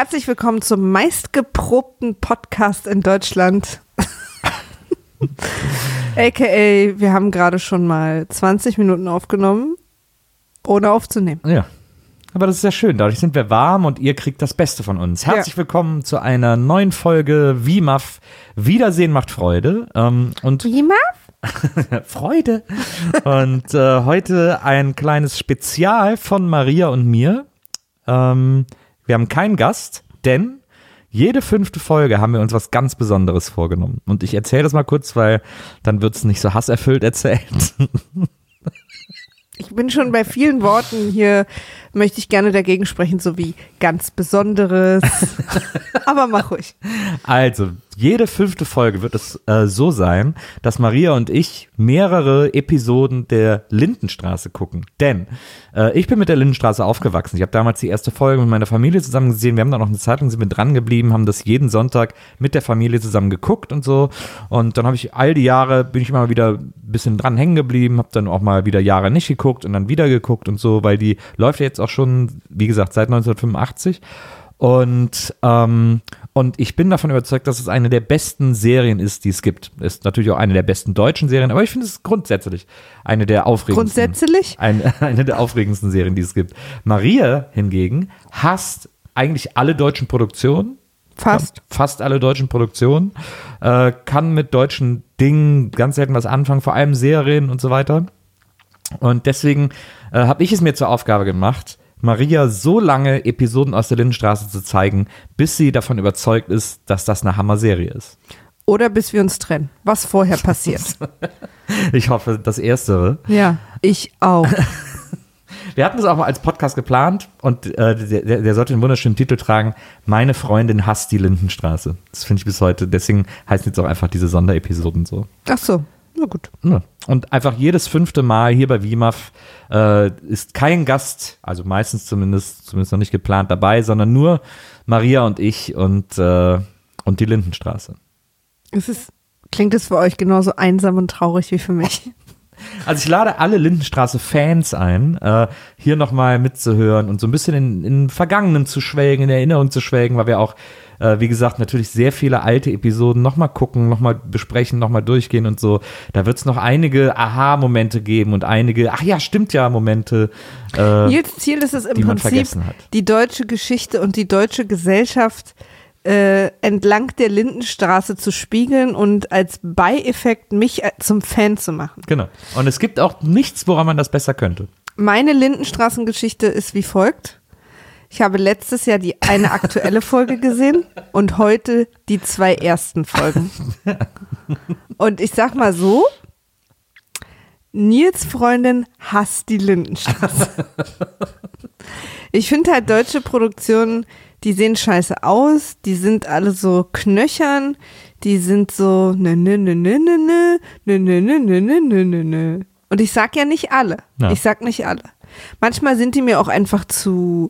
Herzlich willkommen zum meistgeprobten Podcast in Deutschland. AKA, wir haben gerade schon mal 20 Minuten aufgenommen, ohne aufzunehmen. Ja, aber das ist ja schön. Dadurch sind wir warm und ihr kriegt das Beste von uns. Herzlich willkommen zu einer neuen Folge WIMAF. Wiedersehen macht Freude. WIMAF? Freude. Und heute ein kleines Spezial von Maria und mir. Wir haben keinen Gast, denn jede 5. Folge haben wir uns was ganz Besonderes vorgenommen. Und ich erzähle das mal kurz, weil dann wird es nicht so hasserfüllt erzählt. Ich bin schon bei vielen Worten hier, möchte ich gerne dagegen sprechen, so wie ganz Besonderes. Aber mach ruhig. Also, jede 5. Folge wird es so sein, dass Maria und ich mehrere Episoden der Lindenstraße gucken. Denn ich bin mit der Lindenstraße aufgewachsen. Ich habe damals die erste Folge mit meiner Familie zusammen gesehen. Wir haben dann noch eine Zeit lang sind wir dran geblieben, haben das jeden Sonntag mit der Familie zusammen geguckt und so. Und dann habe ich all die Jahre, bin ich immer wieder ein bisschen dran hängen geblieben, habe dann auch mal wieder Jahre nicht geguckt und dann wieder geguckt und so, weil die läuft ja jetzt auch schon, wie gesagt, seit 1985. Und ich bin davon überzeugt, dass es eine der besten Serien ist, die es gibt. Ist natürlich auch eine der besten deutschen Serien, aber ich finde es grundsätzlich eine der aufregendsten. Grundsätzlich? Eine der aufregendsten Serien, die es gibt. Maria hingegen hasst eigentlich alle deutschen Produktionen. Fast alle deutschen Produktionen. Kann mit deutschen Dingen ganz selten was anfangen, vor allem Serien und so weiter. Und deswegen habe ich es mir zur Aufgabe gemacht, Maria so lange Episoden aus der Lindenstraße zu zeigen, bis sie davon überzeugt ist, dass das eine Hammer-Serie ist. Oder bis wir uns trennen, was vorher passiert. Ich hoffe, das Erstere. Ja, ich auch. Wir hatten es auch mal als Podcast geplant und der sollte den wunderschönen Titel tragen, Meine Freundin hasst die Lindenstraße. Das finde ich bis heute, deswegen heißen jetzt auch einfach diese Sonderepisoden so. Ach so, na gut. Ja. Und einfach jedes 5. Mal hier bei WIMAF ist kein Gast, also meistens zumindest noch nicht geplant dabei, sondern nur Maria und ich und die Lindenstraße. Klingt es für euch genauso einsam und traurig wie für mich? Also ich lade alle Lindenstraße-Fans ein, hier nochmal mitzuhören und so ein bisschen in Vergangenen zu schwelgen, in Erinnerung zu schwelgen, weil wir auch, wie gesagt, natürlich sehr viele alte Episoden nochmal gucken, nochmal besprechen, nochmal durchgehen und so. Da wird es noch einige Aha-Momente geben und einige, ach ja, stimmt ja, Momente, Nils Ziel ist es im Prinzip, die deutsche Geschichte und die deutsche Gesellschaft entlang der Lindenstraße zu spiegeln und als Beieffekt mich zum Fan zu machen. Genau. Und es gibt auch nichts, woran man das besser könnte. Meine Lindenstraßengeschichte ist wie folgt. Ich habe letztes Jahr die eine aktuelle Folge gesehen und heute die 2 ersten Folgen. Und ich sag mal so, Nils Freundin hasst die Lindenstraße. Ich finde halt deutsche Produktionen, die sehen scheiße aus, die sind alle so knöchern, die sind so Und ich sag ja nicht alle. Ja. Ich sag nicht alle. Manchmal sind die mir auch einfach zu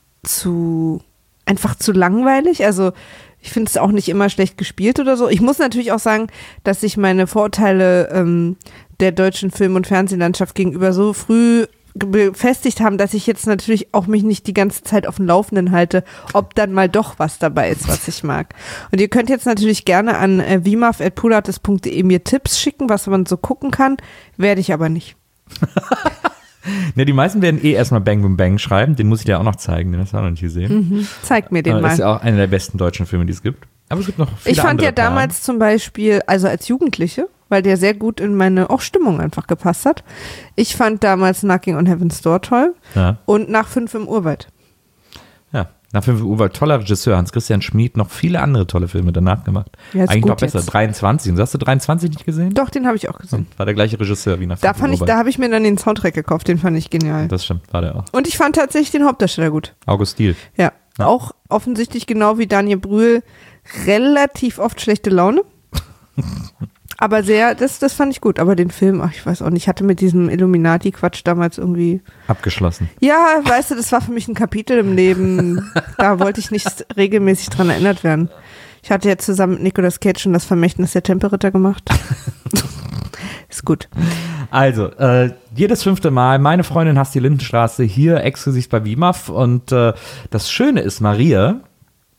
langweilig. Also ich finde es auch nicht immer schlecht gespielt oder so. Ich muss natürlich auch sagen, dass sich meine Vorurteile der deutschen Film- und Fernsehlandschaft gegenüber so früh befestigt haben, dass ich jetzt natürlich auch mich nicht die ganze Zeit auf dem Laufenden halte, ob dann mal doch was dabei ist, was ich mag. Und ihr könnt jetzt natürlich gerne an wimaf@pulates.de mir Tipps schicken, was man so gucken kann, werde ich aber nicht. Ne, die meisten werden erstmal Bang Boom Bang schreiben, den muss ich dir auch noch zeigen, den hast du auch noch nicht gesehen. Zeig mir den mal. Das ist ja auch einer der besten deutschen Filme, die es gibt. Aber es gibt noch viele Ich fand andere ja damals zum Beispiel, also als Jugendliche, weil der sehr gut in meine auch Stimmung einfach gepasst hat. Ich fand damals Knocking on Heaven's Door toll und Nach 5 im Urwald. Ja, Nach 5 im Urwald, toller Regisseur, Hans-Christian Schmid, noch viele andere tolle Filme danach gemacht. Ja, eigentlich noch besser, jetzt. 23. Und hast du 23 nicht gesehen? Doch, den habe ich auch gesehen. War der gleiche Regisseur wie Nach 5 im Urwald. Da habe ich mir dann den Soundtrack gekauft, den fand ich genial. Das stimmt, war der auch. Und ich fand tatsächlich den Hauptdarsteller gut. August Diehl. Ja, auch offensichtlich genau wie Daniel Brühl relativ oft schlechte Laune. Aber das fand ich gut. Aber den Film, ich weiß auch nicht, ich hatte mit diesem Illuminati-Quatsch damals irgendwie abgeschlossen. Ja, weißt du, das war für mich ein Kapitel im Leben. Da wollte ich nicht regelmäßig dran erinnert werden. Ich hatte jetzt zusammen mit Nicolas Cage schon das Vermächtnis der Tempelritter gemacht. Ist gut. Also, jedes 5. Mal, meine Freundin hasst die Lindenstraße, hier exklusiv bei WIMAF. Und das Schöne ist, Maria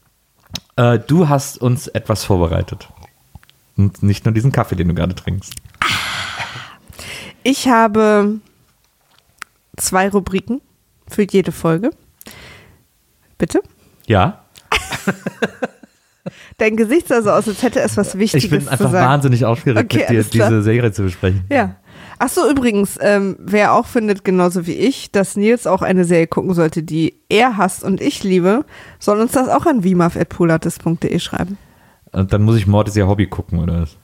Du hast uns etwas vorbereitet. Und nicht nur diesen Kaffee, den du gerade trinkst. Ich habe 2 Rubriken für jede Folge. Bitte? Ja. Dein Gesicht sah so aus, als hätte es was Wichtiges zu sagen. Ich bin einfach wahnsinnig aufgeregt, Okay, mit dir diese Serie zu besprechen. Ja. Ach so, übrigens, wer auch findet, genauso wie ich, dass Nils auch eine Serie gucken sollte, die er hasst und ich liebe, soll uns das auch an wimaf@polatis.de schreiben. Und dann muss ich Mord ist ihr Hobby gucken, oder was?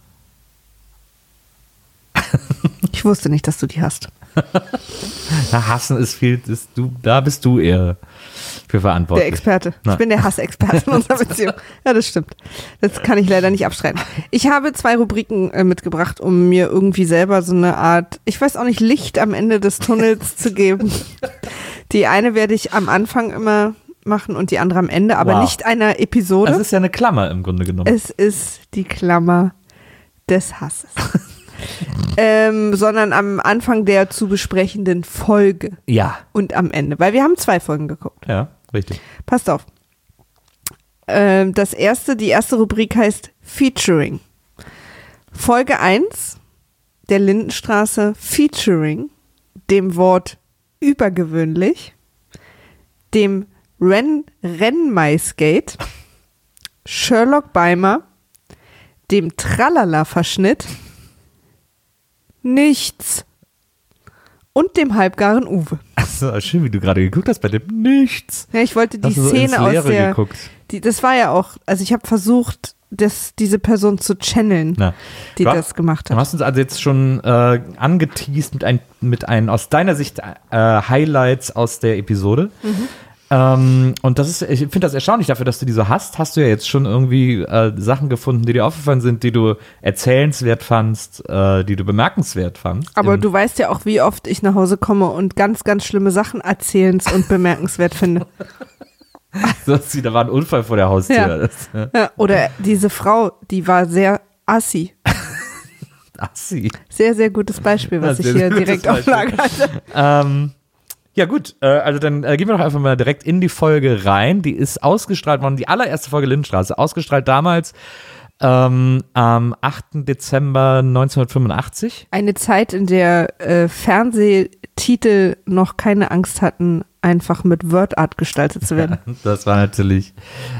Ich wusste nicht, dass du die hast. Na, hassen ist viel, da bist du eher für verantwortlich. Der Experte. Na. Ich bin der Hassexperte in unserer Beziehung. Ja, das stimmt. Das kann ich leider nicht abstreiten. Ich habe 2 Rubriken mitgebracht, um mir irgendwie selber so eine Art, ich weiß auch nicht, Licht am Ende des Tunnels zu geben. Die eine werde ich am Anfang immer machen und die andere am Ende, aber nicht einer Episode. Das ist ja eine Klammer im Grunde genommen. Es ist die Klammer des Hasses. Sondern am Anfang der zu besprechenden Folge. Ja. Und am Ende, weil wir haben 2 Folgen geguckt. Ja, richtig. Passt auf. Die erste Rubrik heißt Featuring. Folge 1 der Lindenstraße Featuring dem Wort übergewöhnlich, dem Rennmaisgate, Sherlock Beimer, dem Tralala-Verschnitt, nichts und dem halbgaren Uwe. Achso, schön, wie du gerade geguckt hast bei dem Nichts. Ja, ich wollte die Hast du so Szene ins aus Leere der, geguckt? das war ja auch, also ich habe versucht, diese Person zu channeln, die das gemacht Du hat. hast uns also jetzt schon angeteased mit ein aus deiner Sicht Highlights aus der Episode. Und das ist, ich finde das erstaunlich dafür, dass du die so hast. Hast du ja jetzt schon irgendwie Sachen gefunden, die dir aufgefallen sind, die du erzählenswert fandst, die du bemerkenswert fandst. Aber du weißt ja auch, wie oft ich nach Hause komme und ganz, ganz schlimme Sachen erzählens- und bemerkenswert finde. Da war ein Unfall vor der Haustür. Ja, oder diese Frau, die war sehr assi. Assi. Sehr, sehr gutes Beispiel, was ich hier direkt auf Lager hatte. Ja gut, also dann gehen wir doch einfach mal direkt in die Folge rein. Die ist ausgestrahlt worden, die allererste Folge Lindenstraße, ausgestrahlt damals am 8. Dezember 1985. Eine Zeit, in der Fernsehtitel noch keine Angst hatten, einfach mit WordArt gestaltet zu werden. Ja, das war natürlich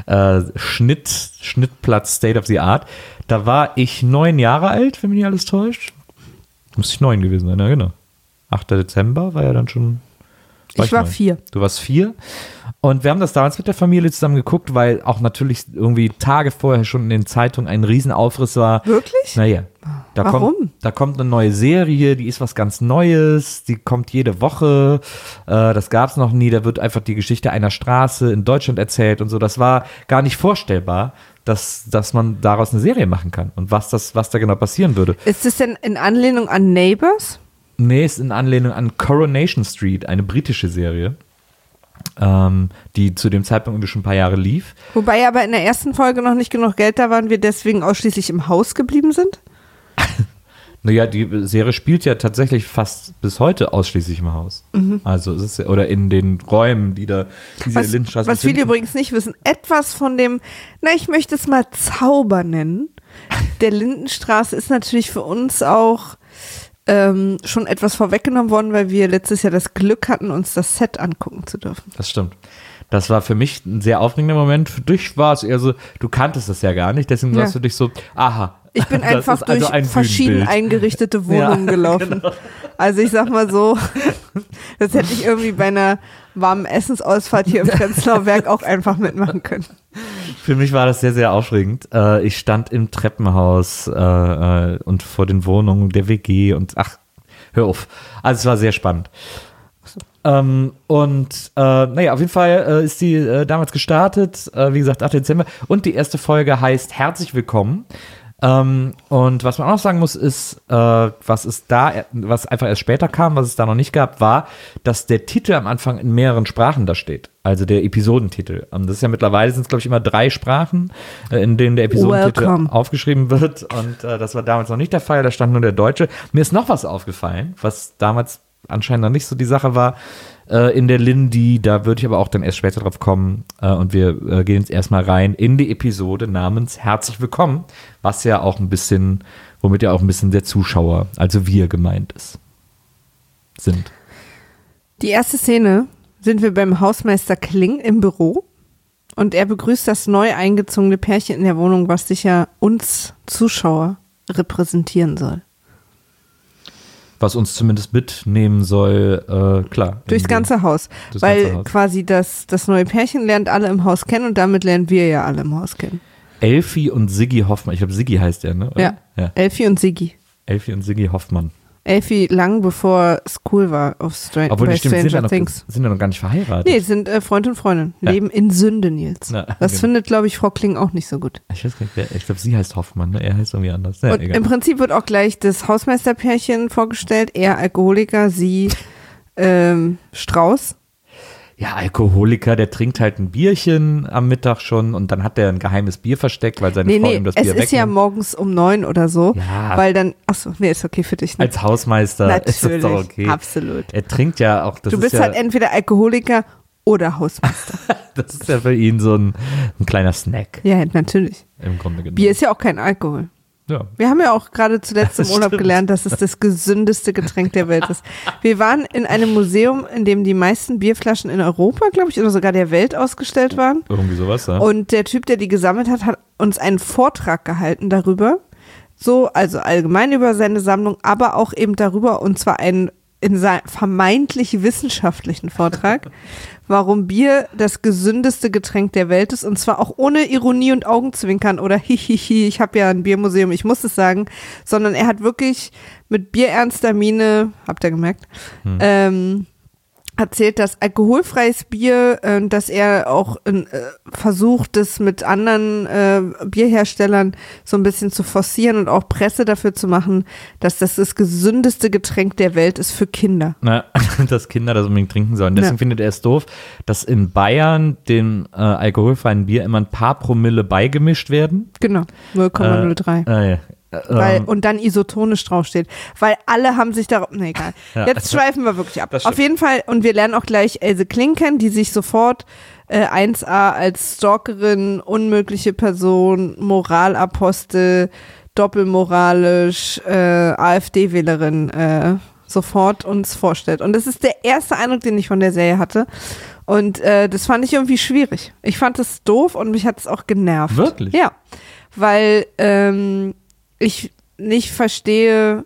Schnittplatz State of the Art. Da war ich 9 Jahre alt, wenn mich nicht alles täuscht. Muss ich 9 gewesen sein, ja genau. 8. Dezember war ja dann schon... Ich war 4. Du warst 4. Und wir haben das damals mit der Familie zusammen geguckt, weil auch natürlich irgendwie Tage vorher schon in den Zeitungen ein Riesenaufriss war. Wirklich? Naja. Warum? Da kommt eine neue Serie, die ist was ganz Neues, die kommt jede Woche, das gab es noch nie, da wird einfach die Geschichte einer Straße in Deutschland erzählt und so. Das war gar nicht vorstellbar, dass man daraus eine Serie machen kann und was da genau passieren würde. Ist das denn in Anlehnung an Neighbours? Nee, ist in Anlehnung an Coronation Street, eine britische Serie, die zu dem Zeitpunkt irgendwie schon ein paar Jahre lief. Wobei aber in der ersten Folge noch nicht genug Geld da war und wir deswegen ausschließlich im Haus geblieben sind? Naja, die Serie spielt ja tatsächlich fast bis heute ausschließlich im Haus. Also es ist ja, oder in den Räumen, die Lindenstraße was viele übrigens nicht wissen, etwas von dem, ich möchte es mal Zauber nennen, der Lindenstraße ist natürlich für uns auch schon etwas vorweggenommen worden, weil wir letztes Jahr das Glück hatten, uns das Set angucken zu dürfen. Das stimmt. Das war für mich ein sehr aufregender Moment. Für dich war es eher so, du kanntest das ja gar nicht, deswegen warst du dich so, aha. Ich bin einfach durch also verschieden eingerichtete Wohnungen gelaufen. Genau. Also ich sag mal so, das hätte ich irgendwie bei einer warmen Essensausfahrt hier im Prenzlauer Berg auch einfach mitmachen können. Für mich war das sehr, sehr aufregend. Ich stand im Treppenhaus und vor den Wohnungen der WG und hör auf. Also es war sehr spannend. Auf jeden Fall ist die damals gestartet, wie gesagt 8. Dezember und die erste Folge heißt Herzlich Willkommen. Und was man auch noch sagen muss, ist, was einfach erst später kam, was es da noch nicht gab, war, dass der Titel am Anfang in mehreren Sprachen da steht. Also der Episodentitel. Das ist ja mittlerweile, sind es glaube ich immer 3 Sprachen, in denen der Episodentitel aufgeschrieben wird. Und das war damals noch nicht der Fall, da stand nur der Deutsche. Mir ist noch was aufgefallen, was damals anscheinend noch nicht so die Sache war. in der Lindy. Da würde ich aber auch dann erst später drauf kommen. Und wir gehen jetzt erstmal rein in die Episode namens Herzlich Willkommen, was ja auch ein bisschen, womit ja auch ein bisschen der Zuschauer, also wir gemeint sind. Die erste Szene sind wir beim Hausmeister Kling im Büro. Und er begrüßt das neu eingezogene Pärchen in der Wohnung, was sicher uns Zuschauer repräsentieren soll. Was uns zumindest mitnehmen soll, klar. Durchs ganze Haus. Weil quasi das neue Pärchen lernt alle im Haus kennen und damit lernen wir ja alle im Haus kennen. Elfi und Siggi Hoffmann. Ich glaube, Siggi heißt er, ne? Ja. Elfi und Siggi. Elfi und Siggi Hoffmann. Elfi lang bevor es cool war auf Stranger Things. Sind ja noch gar nicht verheiratet. Nee, sind Freund und Freundin. Ja. Leben in Sünde, Nils. Das findet, glaube ich, Frau Kling auch nicht so gut. Ich weiß gar nicht, ich glaube, sie heißt Hoffmann, ne? Er heißt irgendwie anders. Ja, und egal. Im Prinzip wird auch gleich das Hausmeisterpärchen vorgestellt. Er Alkoholiker, sie Strauß. Ja, Alkoholiker, der trinkt halt ein Bierchen am Mittag schon und dann hat er ein geheimes Bier versteckt, weil seine Frau ihm das Bier wegnimmt. Es ist ja morgens um 9 oder so, weil dann, achso, nee, ist okay für dich. Ne? Als Hausmeister natürlich, ist das doch okay. Absolut. Er trinkt ja auch, du bist halt entweder Alkoholiker oder Hausmeister. Das ist ja für ihn so ein kleiner Snack. Ja, natürlich. Im Grunde genommen. Bier ist ja auch kein Alkohol. Ja. Wir haben ja auch gerade zuletzt im Urlaub gelernt, dass es das gesündeste Getränk der Welt ist. Wir waren in einem Museum, in dem die meisten Bierflaschen in Europa, glaube ich, oder sogar der Welt ausgestellt waren. Irgendwie sowas, ja. Und der Typ, der die gesammelt hat, hat uns einen Vortrag gehalten darüber. So, also allgemein über seine Sammlung, aber auch eben darüber, und zwar einen in seinem vermeintlich wissenschaftlichen Vortrag, warum Bier das gesündeste Getränk der Welt ist, und zwar auch ohne Ironie und Augenzwinkern oder hihihi, ich habe ja ein Biermuseum, ich muss es sagen, sondern er hat wirklich mit bierernster Miene, habt ihr gemerkt, erzählt, dass alkoholfreies Bier, dass er auch versucht, das mit anderen Bierherstellern so ein bisschen zu forcieren und auch Presse dafür zu machen, dass das gesündeste Getränk der Welt ist für Kinder. Na, dass Kinder das unbedingt trinken sollen. Deswegen findet er es doof, dass in Bayern dem alkoholfreien Bier immer ein paar Promille beigemischt werden. Genau, 0,03. Ja. Und dann isotonisch draufsteht. Weil alle haben sich darauf, ne, egal. Ja, jetzt schweifen wir wirklich ab. Auf jeden Fall, und wir lernen auch gleich Else Kling kennen, die sich sofort 1a als Stalkerin, unmögliche Person, Moralapostel, doppelmoralisch, AfD-Wählerin sofort uns vorstellt. Und das ist der erste Eindruck, den ich von der Serie hatte. Und das fand ich irgendwie schwierig. Ich fand es doof und mich hat es auch genervt. Wirklich? Ja, weil ich nicht verstehe,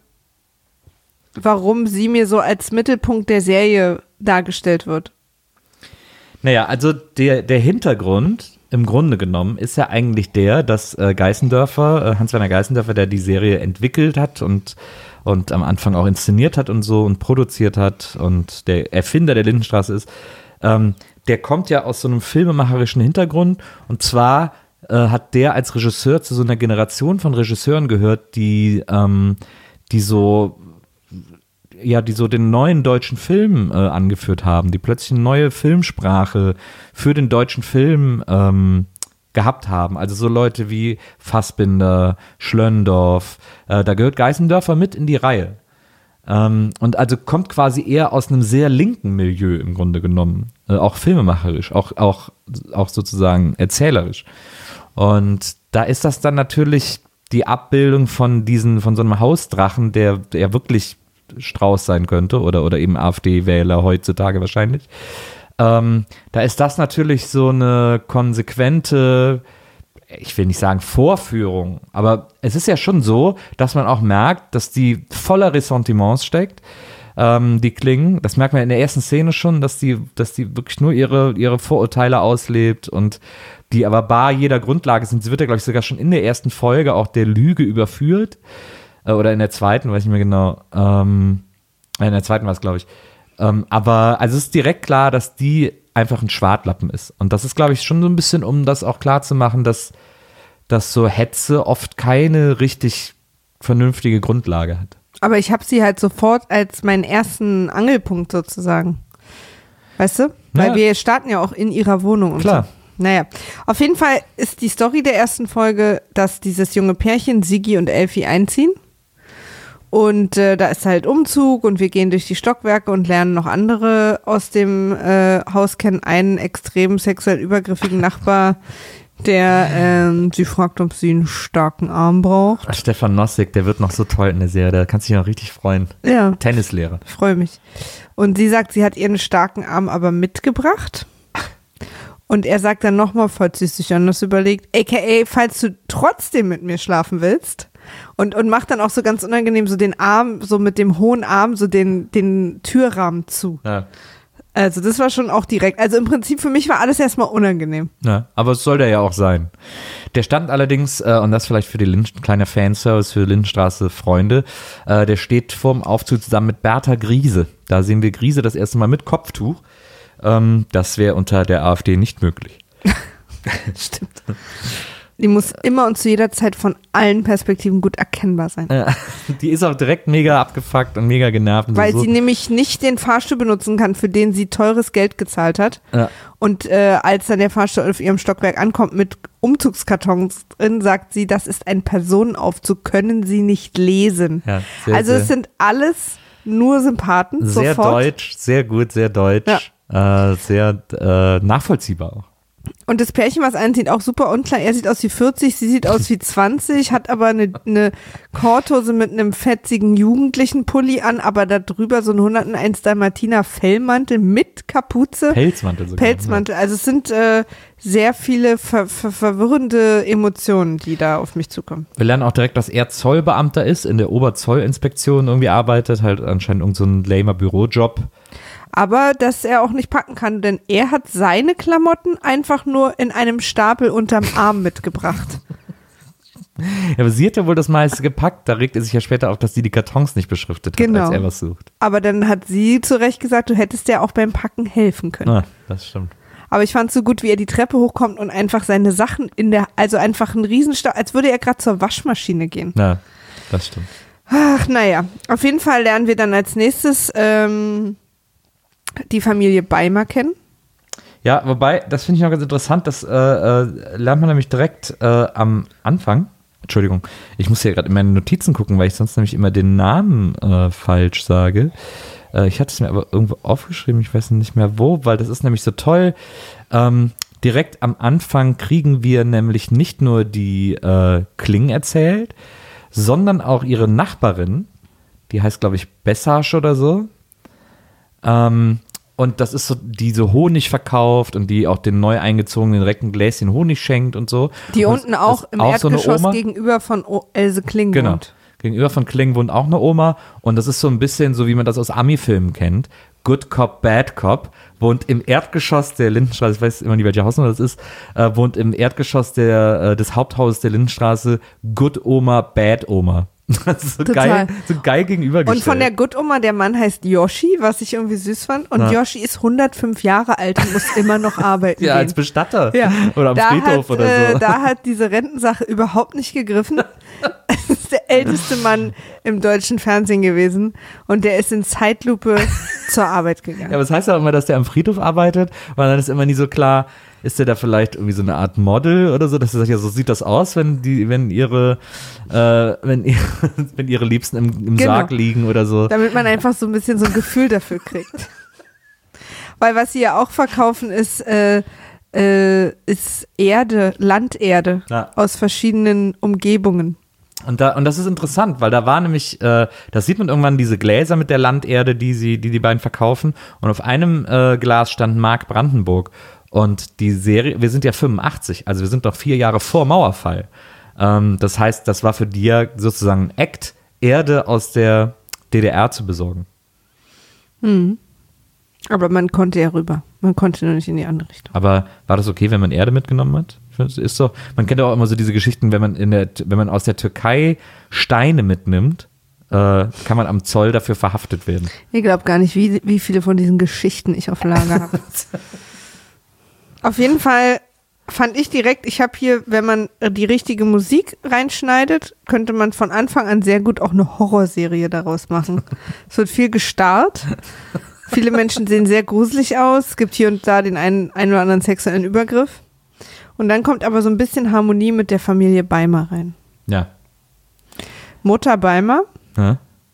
warum sie mir so als Mittelpunkt der Serie dargestellt wird. Naja, also der Hintergrund im Grunde genommen ist ja eigentlich der, dass Geißendörfer, Hans-Werner Geißendörfer, der die Serie entwickelt hat und am Anfang auch inszeniert hat und so und produziert hat und der Erfinder der Lindenstraße ist, der kommt ja aus so einem filmemacherischen Hintergrund, und zwar hat der als Regisseur zu so einer Generation von Regisseuren gehört, die so den neuen deutschen Film angeführt haben, die plötzlich eine neue Filmsprache für den deutschen Film gehabt haben. Also so Leute wie Fassbinder, Schlöndorff, da gehört Geißendörfer mit in die Reihe. Und also kommt quasi eher aus einem sehr linken Milieu im Grunde genommen, auch filmemacherisch, auch sozusagen erzählerisch. Und da ist das dann natürlich die Abbildung von so einem Hausdrachen, der wirklich Strauß sein könnte oder eben AfD-Wähler heutzutage wahrscheinlich. Da ist das natürlich so eine konsequente, ich will nicht sagen Vorführung, aber es ist ja schon so, dass man auch merkt, dass die voller Ressentiments steckt, die Klingen. Das merkt man in der ersten Szene schon, dass die wirklich nur ihre Vorurteile auslebt und die aber bar jeder Grundlage sind. Sie wird ja, glaube ich, sogar schon in der ersten Folge auch der Lüge überführt. Oder in der zweiten, weiß ich nicht mehr genau. In der zweiten war es, glaube ich. Aber also es ist direkt klar, dass die einfach ein Schwartlappen ist. Und das ist, glaube ich, schon so ein bisschen, um das auch klar zu machen, dass so Hetze oft keine richtig vernünftige Grundlage hat. Aber ich habe sie halt sofort als meinen ersten Angelpunkt sozusagen. Weißt du? Weil wir starten ja auch in ihrer Wohnung. Und klar. So. Naja, auf jeden Fall ist die Story der ersten Folge, dass dieses junge Pärchen Siggi und Elfi einziehen Und da ist halt Umzug und wir gehen durch die Stockwerke und lernen noch andere aus dem Haus kennen. Einen extrem sexuell übergriffigen Nachbar, der sie fragt, ob sie einen starken Arm braucht. Stefan Nossig, der wird noch so toll in der Serie, da kannst du dich noch richtig freuen. Ja. Tennislehrer. Ich freue mich. Und sie sagt, sie hat ihren starken Arm aber mitgebracht. Und er sagt dann nochmal, falls sie es sich anders überlegt, aka, falls du trotzdem mit mir schlafen willst. Und macht dann auch so ganz unangenehm so den Arm, so mit dem hohen Arm, so den Türrahmen zu. Ja. Also das war schon auch direkt. Also im Prinzip für mich war alles erstmal unangenehm. Ja, aber es soll der ja auch sein. Der stand allerdings, und das vielleicht für die kleiner Fanservice für Lindenstraße-Freunde, der steht vorm Aufzug zusammen mit Bertha Griese. Da sehen wir Griese das erste Mal mit Kopftuch. Das wäre unter der AfD nicht möglich. Stimmt. Die muss immer und zu jeder Zeit von allen Perspektiven gut erkennbar sein. Ja, die ist auch direkt mega abgefuckt und mega genervt. Und weil sie nämlich nicht den Fahrstuhl benutzen kann, für den sie teures Geld gezahlt hat. Ja. Und als dann der Fahrstuhl auf ihrem Stockwerk ankommt mit Umzugskartons drin, sagt sie, das ist ein Personenaufzug, können sie nicht lesen. Ja, also es sind alles nur Sympathen. Sehr sofort. Deutsch, sehr gut, sehr deutsch. Ja. Sehr nachvollziehbar auch. Und das Pärchen, was einzieht, auch super unklar. Er sieht aus wie 40, sie sieht aus wie 20, hat aber eine Korthose mit einem fetzigen jugendlichen Pulli an, aber da drüber so ein 101 Dalmatiner Fellmantel mit Kapuze. Pelzmantel sogar. Pelzmantel. Also es sind sehr viele verwirrende Emotionen, die da auf mich zukommen. Wir lernen auch direkt, dass er Zollbeamter ist, in der Oberzollinspektion irgendwie arbeitet, halt anscheinend irgend so ein lamer Bürojob. Aber dass er auch nicht packen kann, denn er hat seine Klamotten einfach nur in einem Stapel unterm Arm mitgebracht. Ja, aber sie hat ja wohl das meiste gepackt. Da regt er sich ja später auf, dass sie die Kartons nicht beschriftet hat, als er was sucht. Aber dann hat sie zu Recht gesagt, du hättest ja auch beim Packen helfen können. Ah, das stimmt. Aber ich fand es so gut, wie er die Treppe hochkommt und einfach seine Sachen also einfach ein Riesenstapel, als würde er gerade zur Waschmaschine gehen. Ja, das stimmt. Ach, naja. Auf jeden Fall lernen wir dann als nächstes die Familie Beimer kennen. Ja, wobei, das finde ich noch ganz interessant, das lernt man nämlich direkt am Anfang. Entschuldigung, ich muss hier gerade in meine Notizen gucken, weil ich sonst nämlich immer den Namen falsch sage. Ich hatte es mir aber irgendwo aufgeschrieben, ich weiß nicht mehr wo, weil das ist nämlich so toll. Direkt am Anfang kriegen wir nämlich nicht nur die Kling erzählt, sondern auch ihre Nachbarin, die heißt, glaube ich, Bessarsch oder so. Und das ist so, die so Honig verkauft und die auch den neu eingezogenen direkt ein Gläschen Honig schenkt und so. Die und unten auch im Erdgeschoss so gegenüber von Else Kling wohnt. Genau, gegenüber von Kling wohnt auch eine Oma und das ist so ein bisschen so, wie man das aus Ami-Filmen kennt. Good Cop, Bad Cop, wohnt im Erdgeschoss der Lindenstraße, ich weiß immer nicht, welche Hausnummer das ist, wohnt im Erdgeschoss des Haupthauses der Lindenstraße Good Oma, Bad Oma. Das ist so geil gegenübergestellt. Und von der Good-Oma, der Mann heißt Yoshi, was ich irgendwie süß fand. Und Yoshi ist 105 Jahre alt und muss immer noch arbeiten. Ja, als Bestatter. Ja. Oder am Friedhof oder so. Da hat diese Rentensache überhaupt nicht gegriffen. Das ist der älteste Mann im deutschen Fernsehen gewesen. Und der ist in Zeitlupe zur Arbeit gegangen. Ja, aber das heißt ja auch immer, dass der am Friedhof arbeitet. Weil dann ist immer nie so klar, ist der da vielleicht irgendwie so eine Art Model oder so, dass er sagt, ja, so sieht das aus, wenn ihre Liebsten im Sarg liegen oder so. Damit man einfach so ein bisschen so ein Gefühl dafür kriegt. Weil was sie ja auch verkaufen ist Erde, Landerde aus verschiedenen Umgebungen. Und das ist interessant, weil da war nämlich, das sieht man irgendwann, diese Gläser mit der Landerde, die beiden verkaufen. Und auf einem Glas stand Mark Brandenburg. Und die Serie, wir sind ja 85, also wir sind noch 4 Jahre vor Mauerfall. Das heißt, das war für die ja sozusagen ein Act, Erde aus der DDR zu besorgen. Aber man konnte ja rüber. Man konnte nur nicht in die andere Richtung. Aber war das okay, wenn man Erde mitgenommen hat? Ist doch, man kennt ja auch immer so diese Geschichten, wenn man aus der Türkei Steine mitnimmt, kann man am Zoll dafür verhaftet werden. Ich glaube gar nicht, wie viele von diesen Geschichten ich auf Lager habe. Auf jeden Fall fand ich direkt, ich habe hier, wenn man die richtige Musik reinschneidet, könnte man von Anfang an sehr gut auch eine Horrorserie daraus machen. Es wird viel gestarrt. Viele Menschen sehen sehr gruselig aus. Es gibt hier und da den einen oder anderen sexuellen Übergriff. Und dann kommt aber so ein bisschen Harmonie mit der Familie Beimer rein. Ja. Mutter Beimer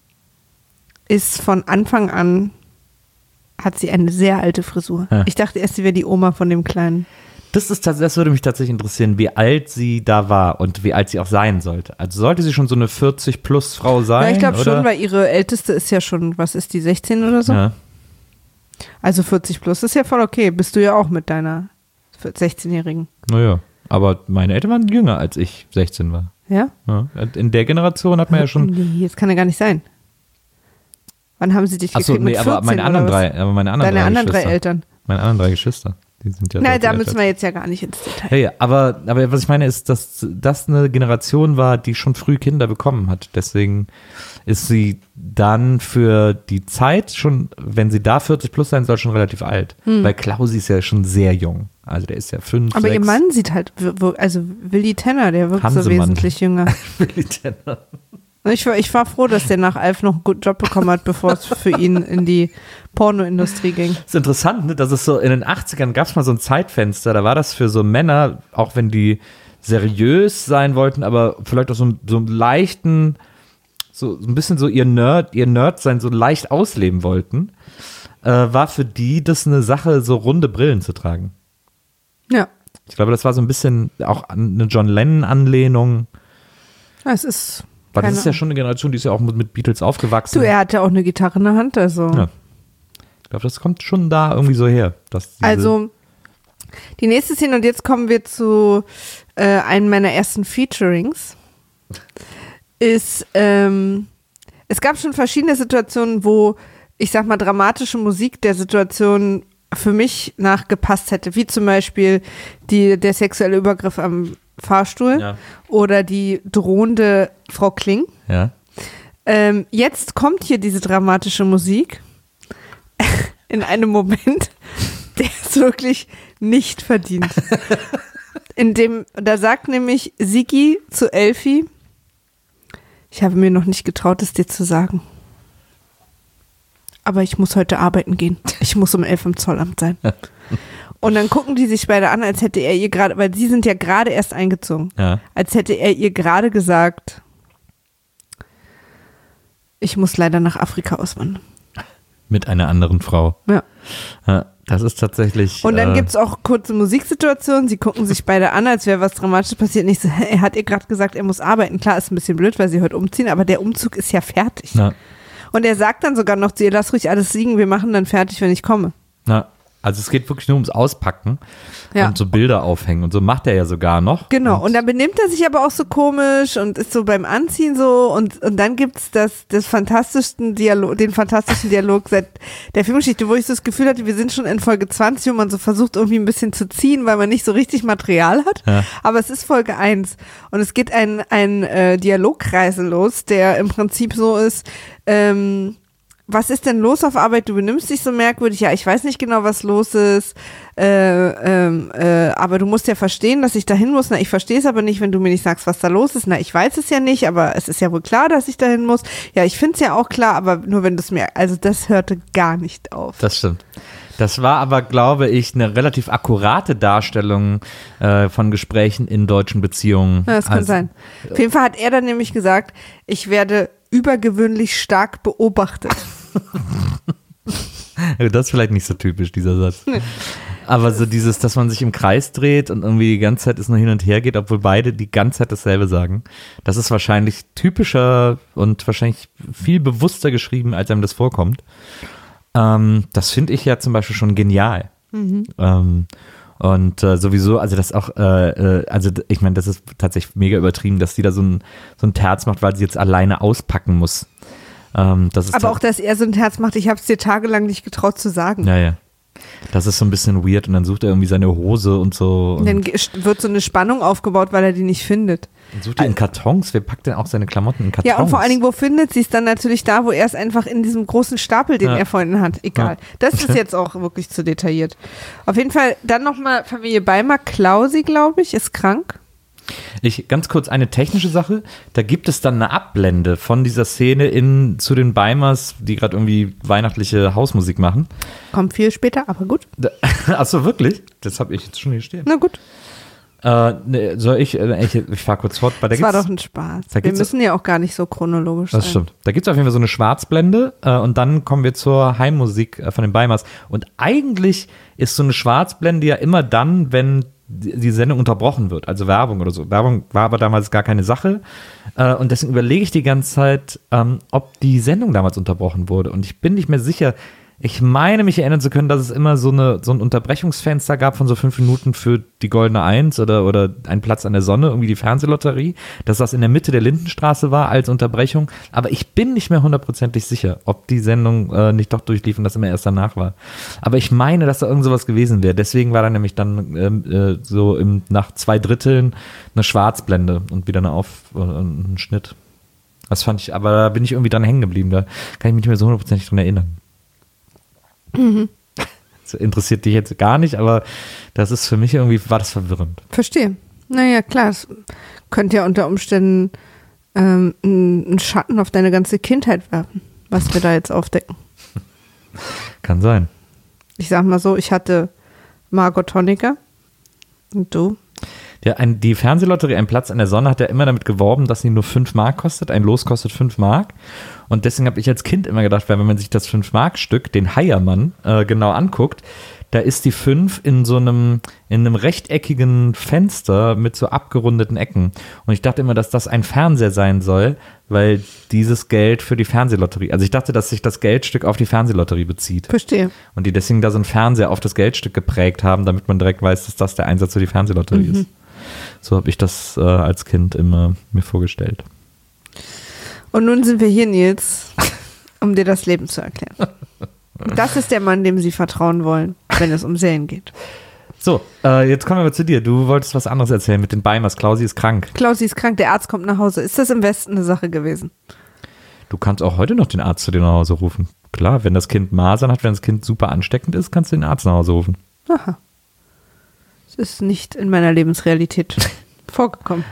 ist von Anfang an, hat sie eine sehr alte Frisur. Ja. Ich dachte erst, sie wäre die Oma von dem Kleinen. Das würde mich tatsächlich interessieren, wie alt sie da war und wie alt sie auch sein sollte. Also sollte sie schon so eine 40-plus-Frau sein? Ja, ich glaube oder? schon, weil ihre Älteste ist ja schon, was ist die, 16 oder so? Ja. Also 40 plus ist ja voll okay. Bist du ja auch mit deiner 16-Jährigen. Naja, aber meine Eltern waren jünger, als ich 16 war. Ja? Ja. In der Generation hat man ja schon. Nee, das kann ja gar nicht sein. Wann haben sie dich Achso, gekriegt? nee, Mit aber 14 meine anderen oder was? drei, Deine anderen drei Geschwister. Eltern. Meine anderen 3 Geschwister, die sind ja. Nein, da deutlich müssen älter. wir jetzt ja gar nicht ins Detail. Ja, ja, aber was ich meine ist, dass das eine Generation war, die schon früh Kinder bekommen hat. Deswegen ist sie dann für die Zeit schon, wenn sie da 40 plus sein soll, schon relativ alt. Weil Klausi ist ja schon sehr jung. Also der ist ja 5, Aber 6. ihr Mann sieht halt, also Willi Tenner, der wirkt so Hansemann. wesentlich jünger. Willi Tenner. Ich war froh, dass der nach Alf noch einen guten Job bekommen hat, bevor es für ihn in die Pornoindustrie ging. Das ist interessant, ne? Dass es so in den 80ern gab es mal so ein Zeitfenster, da war das für so Männer, auch wenn die seriös sein wollten, aber vielleicht auch so einen leichten, so ein bisschen so ihr Nerd-Sein so leicht ausleben wollten, war für die das eine Sache, so runde Brillen zu tragen. Ja. Ich glaube, das war so ein bisschen auch eine John Lennon-Anlehnung. Es ist. Weil das keine ist ja schon eine Generation, die ist ja auch mit Beatles aufgewachsen. Du, er hat ja auch eine Gitarre in der Hand, also. Ja. Ich glaube, das kommt schon da irgendwie so her. Dass Also, die nächste Szene, und jetzt kommen wir zu einem meiner ersten Featurings, ist, es gab schon verschiedene Situationen, wo, ich sag mal, dramatische Musik der Situation für mich nachgepasst hätte, wie zum Beispiel der sexuelle Übergriff am Fahrstuhl Ja. oder die drohende Frau Kling. Ja. Jetzt kommt hier diese dramatische Musik in einem Moment, der es wirklich nicht verdient. Da sagt nämlich Sigi zu Elfi, ich habe mir noch nicht getraut, es dir zu sagen. Aber ich muss heute arbeiten gehen. Ich muss um 11 im Zollamt sein. Und dann gucken die sich beide an, als hätte er ihr gerade, weil sie sind ja gerade erst eingezogen, Ja. als hätte er ihr gerade gesagt, ich muss leider nach Afrika auswandern. Mit einer anderen Frau. Ja. Ja, das ist tatsächlich. Und dann gibt es auch kurze Musiksituationen, sie gucken sich beide an, als wäre was Dramatisches passiert. Nicht so, er hat ihr gerade gesagt, er muss arbeiten. Klar, ist ein bisschen blöd, weil sie heute umziehen, aber der Umzug ist ja fertig. Na, Und er sagt dann sogar noch zu ihr, lass ruhig alles liegen, wir machen dann fertig, wenn ich komme. na, also es geht wirklich nur ums Auspacken Ja. und so Bilder aufhängen und so macht er ja sogar noch. Genau, und dann benimmt er sich aber auch so komisch und ist so beim Anziehen so und dann gibt's den fantastischen Dialog seit der Filmgeschichte, wo ich so das Gefühl hatte, wir sind schon in Folge 20 und man so versucht irgendwie ein bisschen zu ziehen, weil man nicht so richtig Material hat, Ja. aber es ist Folge 1 und es geht ein Dialogkreisel los, der im Prinzip so ist, was ist denn los auf Arbeit? Du benimmst dich so merkwürdig. Ja, ich weiß nicht genau, was los ist. Aber du musst ja verstehen, dass ich dahin muss. Na, ich verstehe es aber nicht, wenn du mir nicht sagst, was da los ist. Na, ich weiß es ja nicht, aber es ist ja wohl klar, dass ich dahin muss. Ja, ich finde es ja auch klar, aber nur wenn du es mir, also das hörte gar nicht auf. Das stimmt. Das war aber, glaube ich, eine relativ akkurate Darstellung von Gesprächen in deutschen Beziehungen. Ja, das kann sein. Auf jeden Fall hat er dann nämlich gesagt, ich werde übergewöhnlich stark beobachtet. Das ist vielleicht nicht so typisch, dieser Satz. Aber so dieses, dass man sich im Kreis dreht und irgendwie die ganze Zeit es nur hin und her geht, obwohl beide die ganze Zeit dasselbe sagen, das ist wahrscheinlich typischer und wahrscheinlich viel bewusster geschrieben, als einem das vorkommt. Das finde ich ja zum Beispiel schon genial. Und sowieso, also das auch, also ich meine, das ist tatsächlich mega übertrieben, dass sie da so ein Terz macht, weil sie jetzt alleine auspacken muss. Das ist Aber auch, dass er so ein Herz macht, ich habe es dir tagelang nicht getraut zu sagen. Ja, ja. Das ist so ein bisschen weird und dann sucht er irgendwie seine Hose und so. Und dann wird so eine Spannung aufgebaut, weil er die nicht findet. Und sucht er in Kartons. Wer packt denn auch seine Klamotten in Kartons? Ja, und vor allen Dingen, wo findet sie es dann natürlich da, wo er es einfach in diesem großen Stapel, den er vorhin hat. Egal. Ja. Das ist jetzt auch wirklich zu detailliert. Auf jeden Fall dann nochmal Familie Beimer. Klausi, glaube ich, ist krank. Ganz kurz eine technische Sache. Da gibt es dann eine Abblende von dieser Szene zu den Beimers, die gerade irgendwie weihnachtliche Hausmusik machen. Kommt viel später, aber gut. Achso, wirklich? Das habe ich jetzt schon hier stehen. Na gut. Ich fahre kurz fort. Das war doch ein Spaß. Wir müssen ja auch gar nicht so chronologisch sein. Das stimmt. Da gibt es auf jeden Fall so eine Schwarzblende und dann kommen wir zur Heimmusik von den Beimers. Und eigentlich ist so eine Schwarzblende ja immer dann, wenn die Sendung unterbrochen wird, also Werbung oder so. Werbung war aber damals gar keine Sache und deswegen überlege ich die ganze Zeit, ob die Sendung damals unterbrochen wurde und ich bin nicht mehr sicher. Ich meine, mich erinnern zu können, dass es immer so ein Unterbrechungsfenster gab von so 5 Minuten für die Goldene Eins oder ein Platz an der Sonne, irgendwie die Fernsehlotterie, dass das in der Mitte der Lindenstraße war als Unterbrechung. Aber ich bin nicht mehr hundertprozentig sicher, ob die Sendung nicht doch durchlief und das immer erst danach war. Aber ich meine, dass da irgend sowas gewesen wäre. Deswegen war da nämlich dann nach 2/3 eine Schwarzblende und wieder ein Schnitt. Das fand ich, aber da bin ich irgendwie dran hängen geblieben. Da kann ich mich nicht mehr so hundertprozentig dran erinnern. Das interessiert dich jetzt gar nicht, aber das ist für mich irgendwie, war das verwirrend. Verstehe. Naja, klar, es könnte ja unter Umständen einen Schatten auf deine ganze Kindheit werfen, was wir da jetzt aufdecken. Kann sein. Ich sag mal so, ich hatte Margot Honecker und du? Ja, die Fernsehlotterie Ein Platz an der Sonne hat ja immer damit geworben, dass sie nur 5 Mark kostet. Ein Los kostet 5 Mark. Und deswegen habe ich als Kind immer gedacht, weil wenn man sich das 5-Mark-Stück, den Heiermann, genau anguckt, da ist die 5 in einem rechteckigen Fenster mit so abgerundeten Ecken. Und ich dachte immer, dass das ein Fernseher sein soll, weil dieses Geld für die Fernsehlotterie, also ich dachte, dass sich das Geldstück auf die Fernsehlotterie bezieht. Verstehe. Und die deswegen da so einen Fernseher auf das Geldstück geprägt haben, damit man direkt weiß, dass das der Einsatz für die Fernsehlotterie ist. So habe ich das als Kind immer mir vorgestellt. Und nun sind wir hier, Nils, um dir das Leben zu erklären. Das ist der Mann, dem sie vertrauen wollen, wenn es um Serien geht. So, jetzt kommen wir mal zu dir. Du wolltest was anderes erzählen mit den Beimers. Klausi ist krank. Klausi ist krank, der Arzt kommt nach Hause. Ist das im Westen eine Sache gewesen? Du kannst auch heute noch den Arzt zu dir nach Hause rufen. Klar, wenn das Kind Masern hat, wenn das Kind super ansteckend ist, kannst du den Arzt nach Hause rufen. Aha. Das ist nicht in meiner Lebensrealität vorgekommen.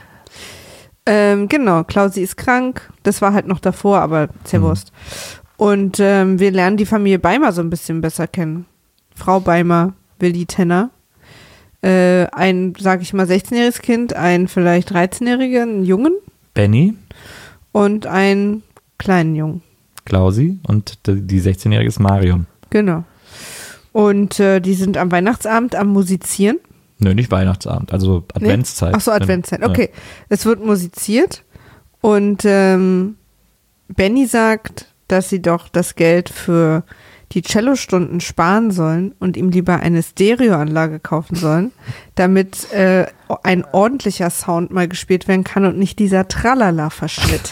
Genau, Klausi ist krank. Das war halt noch davor, aber sehr Wurst. Und wir lernen die Familie Beimer so ein bisschen besser kennen. Frau Beimer, Willi Tenner. Ein, sag ich mal, 16-jähriges Kind, ein vielleicht 13-jährigen Jungen. Benny. Und einen kleinen Jungen. Klausi und die 16-jährige ist Marion. Genau. Und die sind am Weihnachtsabend am Musizieren. Nö, nicht Weihnachtsabend, also Adventszeit. Ach so, Adventszeit, okay. Ja. Es wird musiziert und Benny sagt, dass sie doch das Geld für die Cellostunden sparen sollen und ihm lieber eine Stereoanlage kaufen sollen, damit ein ordentlicher Sound mal gespielt werden kann und nicht dieser Tralala-Verschnitt.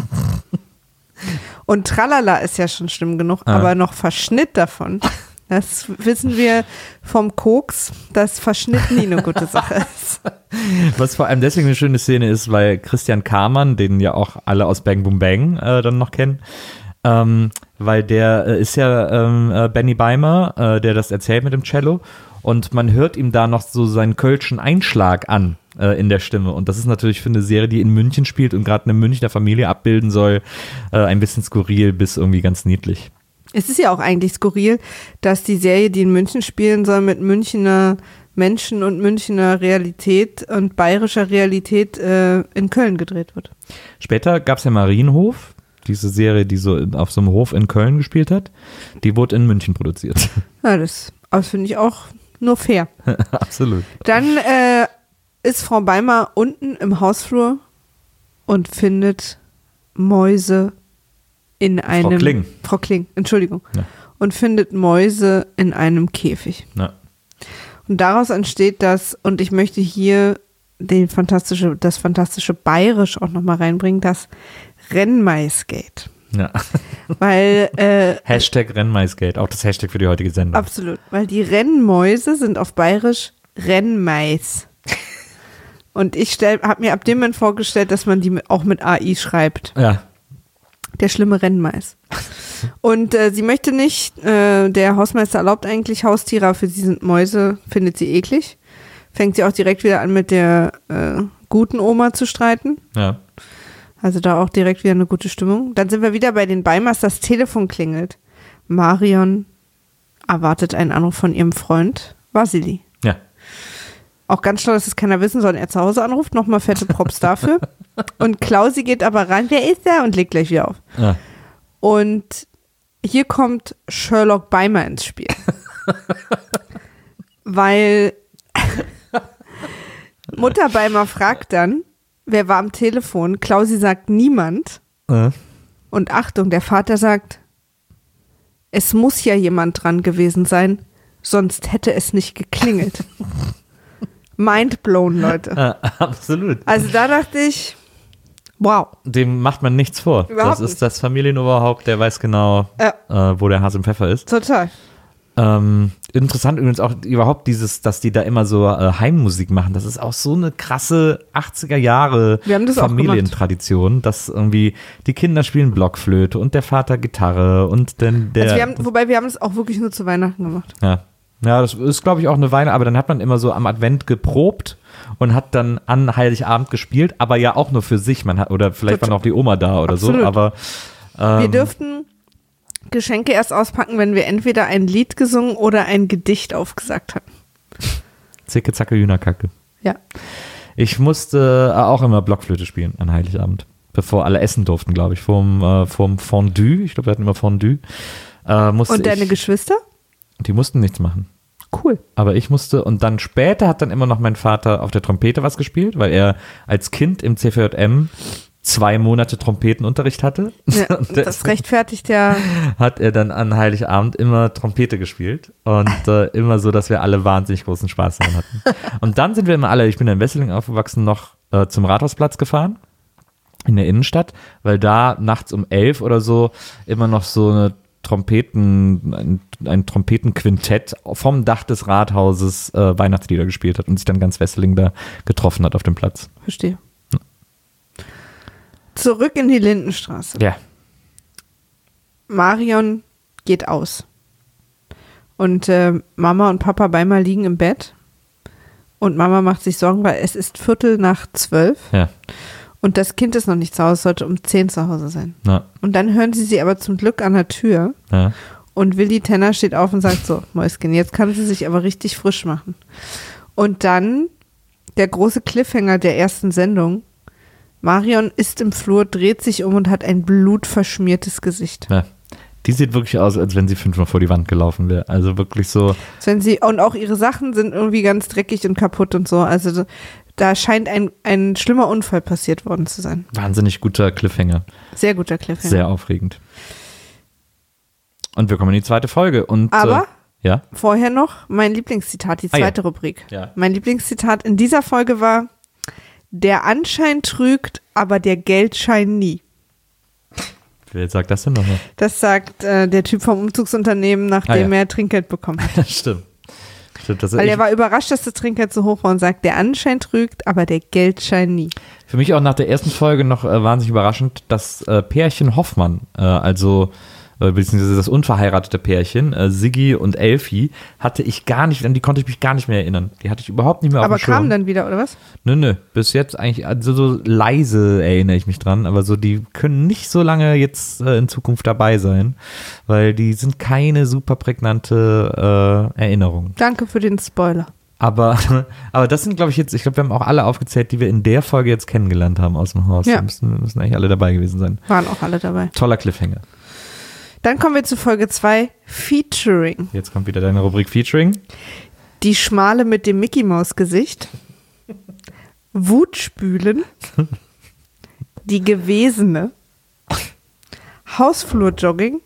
Und Tralala ist ja schon schlimm genug, aber noch Verschnitt davon. Das wissen wir vom Koks, dass Verschnitt nie eine gute Sache ist. Was vor allem deswegen eine schöne Szene ist, weil Christian Kamann, den ja auch alle aus Bang Boom Bang dann noch kennen, weil der ist ja Benny Beimer, der das erzählt mit dem Cello und man hört ihm da noch so seinen kölschen Einschlag an in der Stimme und das ist natürlich für eine Serie, die in München spielt und gerade eine Münchner Familie abbilden soll, ein bisschen skurril bis irgendwie ganz niedlich. Es ist ja auch eigentlich skurril, dass die Serie, die in München spielen soll, mit Münchner Menschen und Münchner Realität und bayerischer Realität in Köln gedreht wird. Später gab es ja Marienhof, diese Serie, die so auf so einem Hof in Köln gespielt hat. Die wurde in München produziert. Ja, das finde ich auch nur fair. Absolut. Dann ist Frau Beimer unten im Hausflur und findet Mäuse in einem... Frau Kling, Entschuldigung. Ja. Und findet Mäuse in einem Käfig. Ja. Und daraus entsteht das, und ich möchte hier das fantastische Bayerisch auch nochmal reinbringen, das Rennmaisgate. Ja. Weil Hashtag Rennmaisgate, auch das Hashtag für die heutige Sendung. Absolut, weil die Rennmäuse sind auf Bayerisch Rennmais. Und ich habe mir ab dem Moment vorgestellt, dass man die auch mit AI schreibt. Ja. Der schlimme Rennmais. Und sie möchte nicht, der Hausmeister erlaubt eigentlich Haustiere, aber für sie sind Mäuse, findet sie eklig. Fängt sie auch direkt wieder an, mit der guten Oma zu streiten. Ja. Also da auch direkt wieder eine gute Stimmung. Dann sind wir wieder bei den Beimers, das Telefon klingelt. Marion erwartet einen Anruf von ihrem Freund Vasili. Ja. Auch ganz schlau, dass es keiner wissen soll, er zu Hause anruft. Nochmal fette Props dafür. Und Klausi geht aber ran, wer ist der? Und legt gleich wieder auf. Ja. Und hier kommt Sherlock Beimer ins Spiel. Weil Mutter Beimer fragt dann, wer war am Telefon? Klausi sagt niemand. Und Achtung, der Vater sagt, es muss ja jemand dran gewesen sein, sonst hätte es nicht geklingelt. Mind blown, Leute. Absolut. Also da dachte ich, wow. Dem macht man nichts vor. Überhaupt das ist das Familienoberhaupt, der weiß genau, wo der Hase im Pfeffer ist. Total. Interessant übrigens auch überhaupt dass die da immer so Heimmusik machen. Das ist auch so eine krasse 80er Jahre Familientradition, dass irgendwie die Kinder spielen Blockflöte und der Vater Gitarre und dann der. Wobei wir haben es auch wirklich nur zu Weihnachten gemacht. Ja, das ist, glaube ich, auch eine Weile, aber dann hat man immer so am Advent geprobt und hat dann an Heiligabend gespielt, aber ja auch nur für sich. Oder vielleicht war noch die Oma da oder Absolut. so, aber wir dürften Geschenke erst auspacken, wenn wir entweder ein Lied gesungen oder ein Gedicht aufgesagt hatten. Zicke, zacke, Hühnerkacke. Ja. Ich musste auch immer Blockflöte spielen an Heiligabend, bevor alle essen durften, glaube ich, vorm Fondue. Ich glaube, wir hatten immer Fondue. Und deine Geschwister? Die mussten nichts machen. Cool. Aber ich musste, und dann später hat dann immer noch mein Vater auf der Trompete was gespielt, weil er als Kind im CVJM 2 Monate Trompetenunterricht hatte. Ja, das rechtfertigt ja. Hat er dann an Heiligabend immer Trompete gespielt und immer so, dass wir alle wahnsinnig großen Spaß daran hatten. Und dann sind wir immer alle, ich bin in Wesseling aufgewachsen, noch zum Rathausplatz gefahren in der Innenstadt, weil da nachts um 11 oder so immer noch so ein Trompetenquintett vom Dach des Rathauses Weihnachtslieder gespielt hat und sich dann ganz Wesseling da getroffen hat auf dem Platz. Verstehe. Zurück in die Lindenstraße. Ja. Marion geht aus. Und Mama und Papa Beimer liegen im Bett. Und Mama macht sich Sorgen, weil es ist 11:45. Ja. Und das Kind ist noch nicht zu Hause, sollte um 10 zu Hause sein. Ja. Und dann hören sie aber zum Glück an der Tür. Ja. Und Willi Tenner steht auf und sagt so, Mäuschen, jetzt kann sie sich aber richtig frisch machen. Und dann der große Cliffhanger der ersten Sendung. Marion ist im Flur, dreht sich um und hat ein blutverschmiertes Gesicht. Ja. Die sieht wirklich aus, als wenn sie 5-mal vor die Wand gelaufen wäre. Also wirklich so. Und auch ihre Sachen sind irgendwie ganz dreckig und kaputt und so. Also da scheint ein schlimmer Unfall passiert worden zu sein. Wahnsinnig guter Cliffhanger. Sehr guter Cliffhanger. Sehr aufregend. Und wir kommen in die zweite Folge. Aber ja? Vorher noch mein Lieblingszitat, die zweite Rubrik. Ja. Mein Lieblingszitat in dieser Folge war: Der Anschein trügt, aber der Geldschein nie. Wer sagt das denn nochmal? Das sagt der Typ vom Umzugsunternehmen, nachdem er Trinkgeld bekommen hat. Das stimmt. Weil er war überrascht, dass das Trinkgeld so hoch war und sagt, der Anschein trügt, aber der Geldschein nie. Für mich auch nach der ersten Folge noch wahnsinnig überraschend, das Pärchen Hoffmann, beziehungsweise das unverheiratete Pärchen, Siggi und Elfi, an die konnte ich mich gar nicht mehr erinnern. Die hatte ich überhaupt nicht mehr auf dem Schirm. Aber kamen dann wieder, oder was? Nö, bis jetzt eigentlich, also so leise erinnere ich mich dran, aber so, die können nicht so lange jetzt in Zukunft dabei sein, weil die sind keine super prägnante Erinnerung. Danke für den Spoiler. Aber das sind, glaube ich, wir haben auch alle aufgezählt, die wir in der Folge jetzt kennengelernt haben aus dem Haus. Ja. Da müssen eigentlich alle dabei gewesen sein. Waren auch alle dabei. Toller Cliffhanger. Dann kommen wir zu Folge 2, Featuring. Jetzt kommt wieder deine Rubrik Featuring. Die Schmale mit dem Mickey-Maus-Gesicht. Wutspülen. Die Gewesene. Hausflurjogging.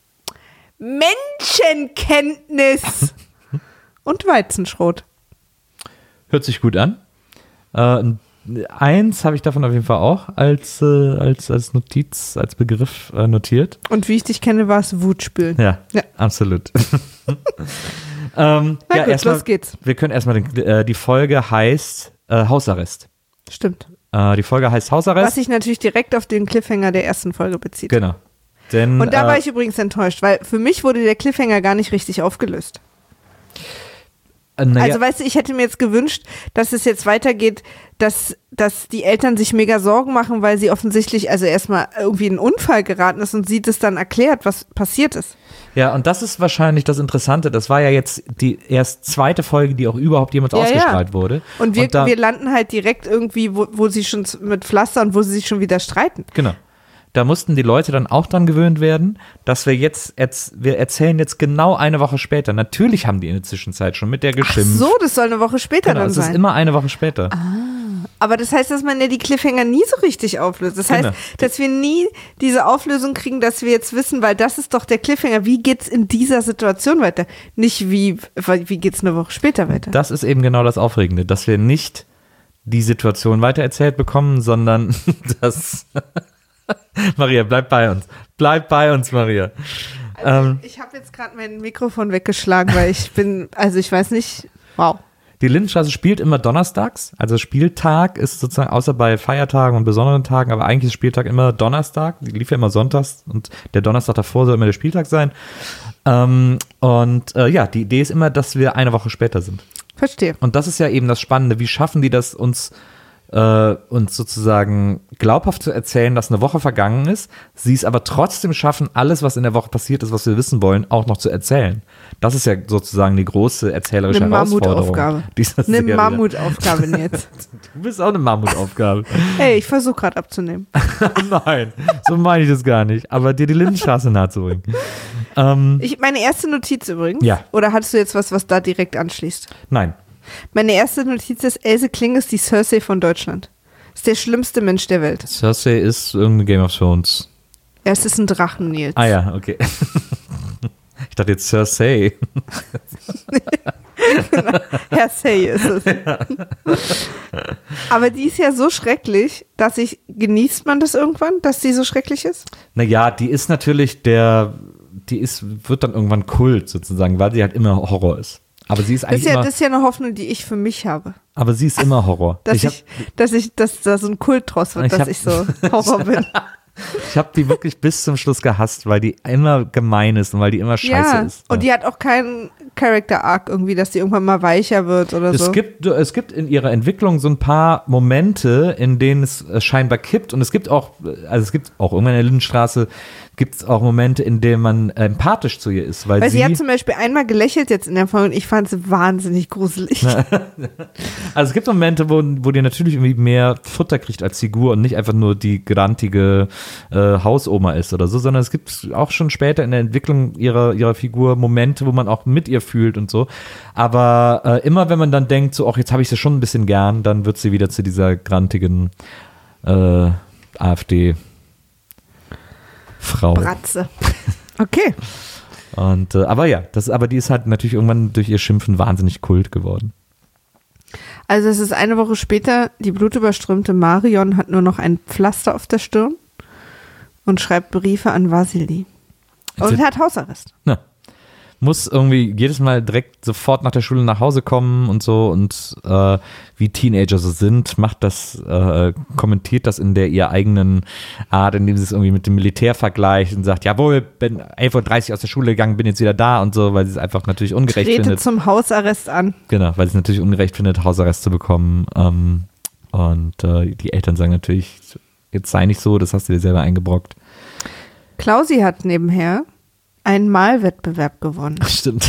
Menschenkenntnis. Und Weizenschrot. Hört sich gut an. Eins habe ich davon auf jeden Fall auch als Notiz, als Begriff notiert. Und wie ich dich kenne, war es Wutspülen. Ja. Absolut. Na gut, los geht's. Wir können erstmal, die Folge heißt Hausarrest. Stimmt. Die Folge heißt Hausarrest. Was sich natürlich direkt auf den Cliffhanger der ersten Folge bezieht. Genau. Und da war ich übrigens enttäuscht, weil für mich wurde der Cliffhanger gar nicht richtig aufgelöst. Also weißt du, ich hätte mir jetzt gewünscht, dass es jetzt weitergeht, dass die Eltern sich mega Sorgen machen, weil sie offensichtlich also erstmal irgendwie in einen Unfall geraten ist und sie das dann erklärt, was passiert ist. Ja, und das ist wahrscheinlich das Interessante. Das war ja jetzt die erst zweite Folge, die auch überhaupt jemals ausgestrahlt wurde. Und wir landen halt direkt irgendwie, wo sie schon mit Pflaster und wo sie sich schon wieder streiten. Genau. Da mussten die Leute dann auch dran gewöhnt werden, dass wir erzählen jetzt genau eine Woche später. Natürlich haben die in der Zwischenzeit schon mit der geschimpft. Ach so, das soll eine Woche später dann sein. Es ist immer eine Woche später. Aber das heißt, dass man ja die Cliffhanger nie so richtig auflöst. Das heißt, dass wir nie diese Auflösung kriegen, dass wir jetzt wissen, weil das ist doch der Cliffhanger. Wie geht's in dieser Situation weiter? Nicht wie geht's eine Woche später weiter? Das ist eben genau das Aufregende, dass wir nicht die Situation weitererzählt bekommen, sondern dass Maria, bleib bei uns. Bleib bei uns, Maria. Also ich habe jetzt gerade mein Mikrofon weggeschlagen, weil ich weiß nicht, wow. Die Lindenstraße spielt immer donnerstags, also Spieltag ist sozusagen, außer bei Feiertagen und besonderen Tagen, aber eigentlich ist Spieltag immer Donnerstag, die lief ja immer sonntags und der Donnerstag davor soll immer der Spieltag sein. Die Idee ist immer, dass wir eine Woche später sind. Verstehe. Und das ist ja eben das Spannende, wie schaffen die das, uns sozusagen glaubhaft zu erzählen, dass eine Woche vergangen ist, sie es aber trotzdem schaffen, alles, was in der Woche passiert ist, was wir wissen wollen, auch noch zu erzählen. Das ist ja sozusagen die große erzählerische Herausforderung. Eine Mammutaufgabe jetzt. Du bist auch eine Mammutaufgabe. Ey, ich versuche gerade abzunehmen. Nein, so meine ich das gar nicht. Aber dir die Lindenstraße nahezubringen. Meine erste Notiz übrigens. Ja. Oder hattest du jetzt was da direkt anschließt? Nein. Meine erste Notiz ist, Else Kling ist die Cersei von Deutschland. Ist der schlimmste Mensch der Welt. Cersei ist irgendein Game of Thrones. Ja, es ist ein Drachen, Nils. Ah ja, okay. Ich dachte jetzt Cersei. Herr Say ist es. Aber die ist ja so schrecklich, genießt man das irgendwann, dass die so schrecklich ist? Naja, die ist natürlich wird dann irgendwann Kult sozusagen, weil sie halt immer Horror ist. Aber sie ist eigentlich das ist ja eine Hoffnung, die ich für mich habe. Aber sie ist immer Horror. Dass da so ein Kult draus wird, dass ich so Horror bin. Ich habe die wirklich bis zum Schluss gehasst, weil die immer gemein ist und weil die immer scheiße ist. Und die hat auch keinen Character Arc irgendwie, dass die irgendwann mal weicher wird oder so. Es gibt in ihrer Entwicklung so ein paar Momente, in denen es scheinbar kippt und es gibt auch irgendwann in der Lindenstraße gibt es auch Momente, in denen man empathisch zu ihr ist. Weil sie hat zum Beispiel einmal gelächelt jetzt in der Folge und ich fand sie wahnsinnig gruselig. Also es gibt Momente, wo die natürlich irgendwie mehr Futter kriegt als Figur und nicht einfach nur die grantige Hausoma ist oder so, sondern es gibt auch schon später in der Entwicklung ihrer Figur Momente, wo man auch mit ihr fühlt und so. Aber immer wenn man dann denkt, so, ach, jetzt habe ich sie schon ein bisschen gern, dann wird sie wieder zu dieser grantigen AfD Frau. Bratze. Okay. Und, aber die ist halt natürlich irgendwann durch ihr Schimpfen wahnsinnig Kult geworden. Also es ist eine Woche später, die blutüberströmte Marion hat nur noch ein Pflaster auf der Stirn und schreibt Briefe an Vasili. Und hat Hausarrest. Ja. Muss irgendwie jedes Mal direkt sofort nach der Schule nach Hause kommen und so und wie Teenager so sind, kommentiert das in ihr eigenen Art, indem sie es irgendwie mit dem Militär vergleicht und sagt, jawohl, bin 11:30 Uhr aus der Schule gegangen, bin jetzt wieder da und so, weil sie es einfach natürlich ungerecht findet. Trete zum Hausarrest an. Genau, weil sie es natürlich ungerecht findet, Hausarrest zu bekommen. Die Eltern sagen natürlich, jetzt sei nicht so, das hast du dir selber eingebrockt. Klausi hat nebenher einen Malwettbewerb gewonnen. Stimmt.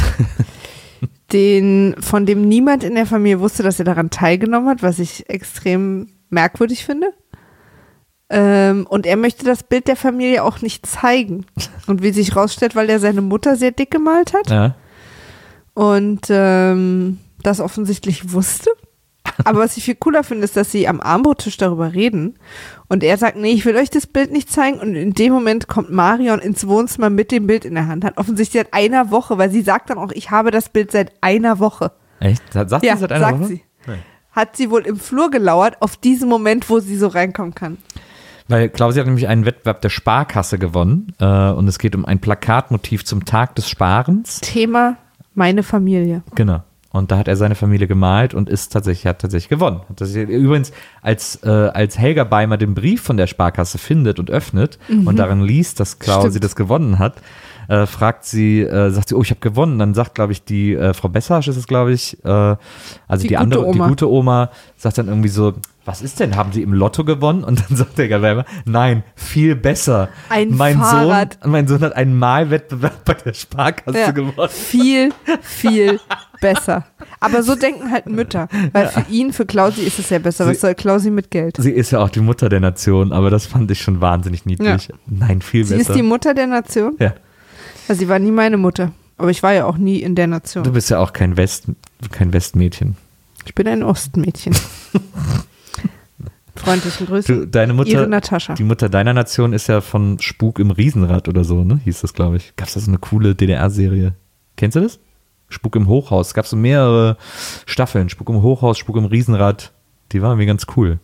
Von dem niemand in der Familie wusste, dass er daran teilgenommen hat, was ich extrem merkwürdig finde. Und er möchte das Bild der Familie auch nicht zeigen. Und wie sich rausstellt, weil er seine Mutter sehr dick gemalt hat. Ja. Und das offensichtlich wusste. Aber was ich viel cooler finde, ist, dass sie am Armbrottisch darüber reden und er sagt, nee, ich will euch das Bild nicht zeigen und in dem Moment kommt Marion ins Wohnzimmer mit dem Bild in der Hand, hat offensichtlich seit einer Woche, weil sie sagt dann auch, ich habe das Bild seit einer Woche. Echt? Sagt sie seit einer Woche? Sie. Nee. Hat sie wohl im Flur gelauert auf diesen Moment, wo sie so reinkommen kann. Weil Klausi hat nämlich einen Wettbewerb der Sparkasse gewonnen und es geht um ein Plakatmotiv zum Tag des Sparens. Thema meine Familie. Genau. Und da hat er seine Familie gemalt und hat tatsächlich gewonnen. Übrigens, als Helga Beimer den Brief von der Sparkasse findet und öffnet und darin liest, dass Klausi das gewonnen hat, sagt sie, oh, ich habe gewonnen. Dann sagt, glaube ich, die Frau Bessasch ist es, glaube ich, also die andere, die gute Oma, sagt dann irgendwie so, was ist denn, haben Sie im Lotto gewonnen? Und dann sagt der Gallweiber, nein, viel besser. Mein Fahrrad. Mein Sohn hat einen Malwettbewerb bei der Sparkasse gewonnen. Viel, viel besser. Aber so denken halt Mütter. Weil für Klausi ist es ja besser. Was soll Klausi mit Geld? Sie ist ja auch die Mutter der Nation, aber das fand ich schon wahnsinnig niedlich. Ja. Nein, viel besser. Sie ist die Mutter der Nation? Ja. Also sie war nie meine Mutter. Aber ich war ja auch nie in der Nation. Du bist ja auch kein Westmädchen. Ich bin ein Ostmädchen. Freundlichen Grüße. Deine Mutter, Ihre Natascha. Die Mutter deiner Nation ist ja von Spuk im Riesenrad oder so, ne? Hieß das, glaube ich. Gab es da so eine coole DDR-Serie? Kennst du das? Spuk im Hochhaus. Es gab so mehrere Staffeln. Spuk im Hochhaus, Spuk im Riesenrad. Die waren irgendwie ganz cool.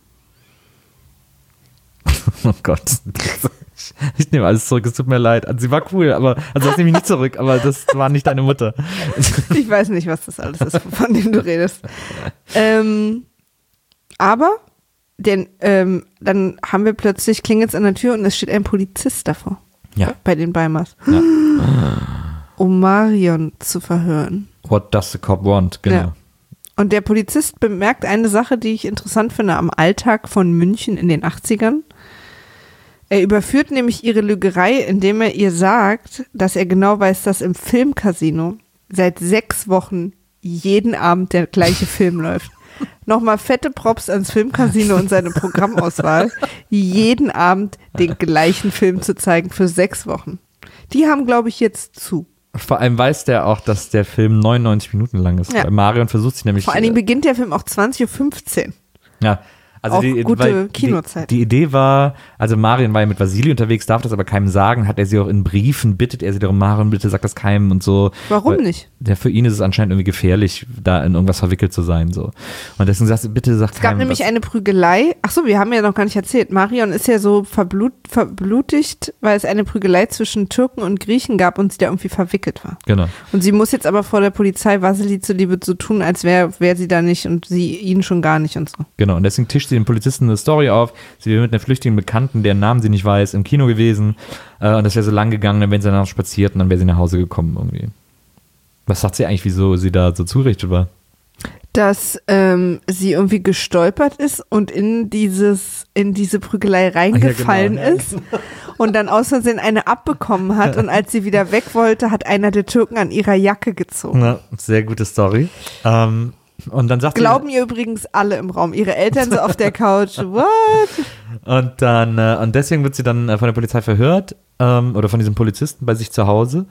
Oh Gott. Ich nehme alles zurück, es tut mir leid. Also sie war cool, aber das nehme ich nicht zurück, aber das war nicht deine Mutter. Ich weiß nicht, was das alles ist, von dem du redest. Aber dann haben wir plötzlich, klingelt's an der Tür und es steht ein Polizist davor. Ja. Bei den Beimers. Ja. Um Marion zu verhören. What does the cop want? Genau. Ja. Und der Polizist bemerkt eine Sache, die ich interessant finde am Alltag von München in den 80ern. Er überführt nämlich ihre Lügerei, indem er ihr sagt, dass er genau weiß, dass im Filmcasino seit 6 Wochen jeden Abend der gleiche Film läuft. Nochmal fette Props ans Filmcasino und seine Programmauswahl, jeden Abend den gleichen Film zu zeigen für 6 Wochen. Die haben, glaube ich, jetzt zu. Vor allem weiß der auch, dass der Film 99 Minuten lang ist. Ja. Marion versucht sich nämlich... Vor allen Dingen beginnt der Film auch 20.15 Uhr. Ja. Also auch gute Kinozeit. Die Idee war, also Marion war ja mit Vasili unterwegs, darf das aber keinem sagen, hat er sie auch in Briefen, bittet er sie darum, Marion, bitte sag das keinem und so. Warum nicht? Ja, für ihn ist es anscheinend irgendwie gefährlich, da in irgendwas verwickelt zu sein, so. Und deswegen sagt sie, bitte sag keinem. Es gab nämlich eine Prügelei. Achso, wir haben ja noch gar nicht erzählt. Marion ist ja so verblutigt, weil es eine Prügelei zwischen Türken und Griechen gab und sie da irgendwie verwickelt war. Genau. Und sie muss jetzt aber vor der Polizei Vasili zuliebe so tun, als wäre sie da nicht und sie ihn schon gar nicht und so. Genau, und deswegen tischt sie den Polizisten eine Story auf. Sie wäre mit einer flüchtigen Bekannten, deren Namen sie nicht weiß, im Kino gewesen. Und das wäre so lang gegangen, dann wären sie danach spaziert und dann wäre sie nach Hause gekommen irgendwie. Was sagt sie eigentlich, wieso sie da so zurichtet war? Dass sie irgendwie gestolpert ist und in diese Prügelei reingefallen ist und dann aus Versehen eine abbekommen hat und als sie wieder weg wollte, hat einer der Türken an ihrer Jacke gezogen. Ja, sehr gute Story. Und dann sagt Glauben ihr übrigens alle im Raum. Ihre Eltern so auf der Couch. What? Und deswegen wird sie dann von der Polizei verhört oder von diesem Polizisten bei sich zu Hause.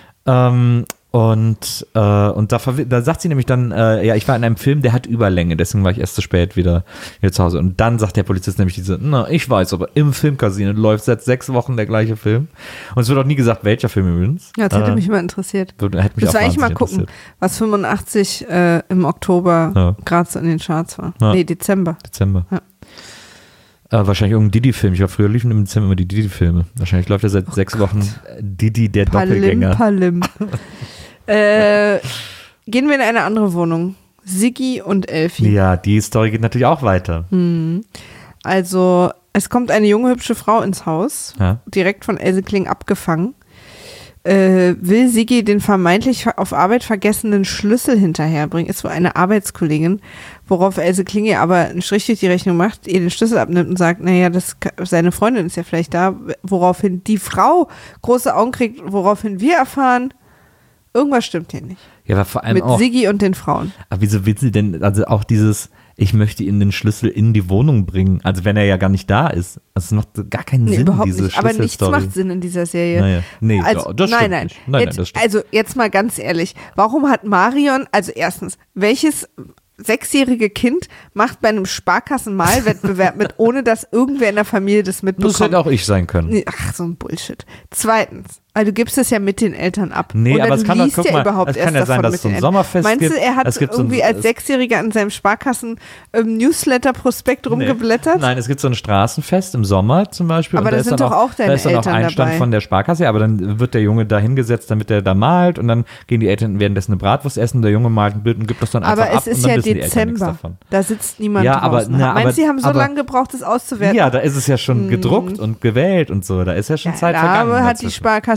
Und da sagt sie nämlich dann, ja, ich war in einem Film, der hat Überlänge, deswegen war ich erst zu spät wieder zu Hause. Und dann sagt der Polizist nämlich ich weiß, aber im Filmcasino läuft seit 6 Wochen der gleiche Film. Und es wird auch nie gesagt, welcher Film übrigens. Ja, das hätte mich mal interessiert. Hätte mich das auch war eigentlich mal gucken, was 85 im Oktober gerade so in den Charts war. Ja. Nee, Dezember. Ja. Wahrscheinlich irgendein Didi-Film. Ich war früher liefen im Dezember immer die Didi-Filme. Wahrscheinlich läuft ja seit 6 Wochen Didi, der Doppelgänger. Palim. Gehen wir in eine andere Wohnung. Siggi und Elfi. Ja, die Story geht natürlich auch weiter. Also, es kommt eine junge, hübsche Frau ins Haus, direkt von Else Kling abgefangen. Will Siggi den vermeintlich auf Arbeit vergessenen Schlüssel hinterherbringen, ist wohl eine Arbeitskollegin, worauf Else Kling ihr aber einen Strich durch die Rechnung macht, ihr den Schlüssel abnimmt und sagt, naja, seine Freundin ist ja vielleicht da, woraufhin die Frau große Augen kriegt, woraufhin wir erfahren, irgendwas stimmt hier nicht. Ja, aber vor allem mit auch. Mit Siggi und den Frauen. Aber wieso will sie denn, also auch dieses, ich möchte ihnen den Schlüssel in die Wohnung bringen, also wenn er ja gar nicht da ist. Also es macht gar keinen Sinn, überhaupt diese nicht. Aber nichts Schlüsselstory. macht Sinn in dieser Serie. Naja. Nee, also, das stimmt nicht. Nein, das stimmt. Also jetzt mal ganz ehrlich, warum hat Marion, also erstens, welches 6-jährige Kind macht bei einem Sparkassen-Malwettbewerb mit, ohne dass irgendwer in der Familie das mitbekommt? Das hätte auch ich sein können. Ach, so ein Bullshit. Zweitens, also du gibst es ja mit den Eltern ab. Nee, und aber es kann doch, guck mal, überhaupt es kann ja sein, dass es so ein Sommerfest gibt. Meinst du, er hat irgendwie als 6-Jähriger an seinem Sparkassen-Newsletter-Prospekt rumgeblättert? Nein, es gibt so ein Straßenfest im Sommer zum Beispiel. Aber da sind doch auch deine Eltern dabei. Da ist dann auch ein Stand von der Sparkasse, ja, aber dann wird der Junge da hingesetzt, damit er da malt und dann gehen die Eltern währenddessen eine Bratwurst essen, der Junge malt ein Bild und gibt das dann einfach ab. Aber es ist ja Dezember, da sitzt niemand draußen. Meinst du, sie haben so lange gebraucht, das auszuwerten? Ja, da ist es ja schon gedruckt und gewählt und so, da ist ja schon Zeit vergangen. Da hat die Sparkasse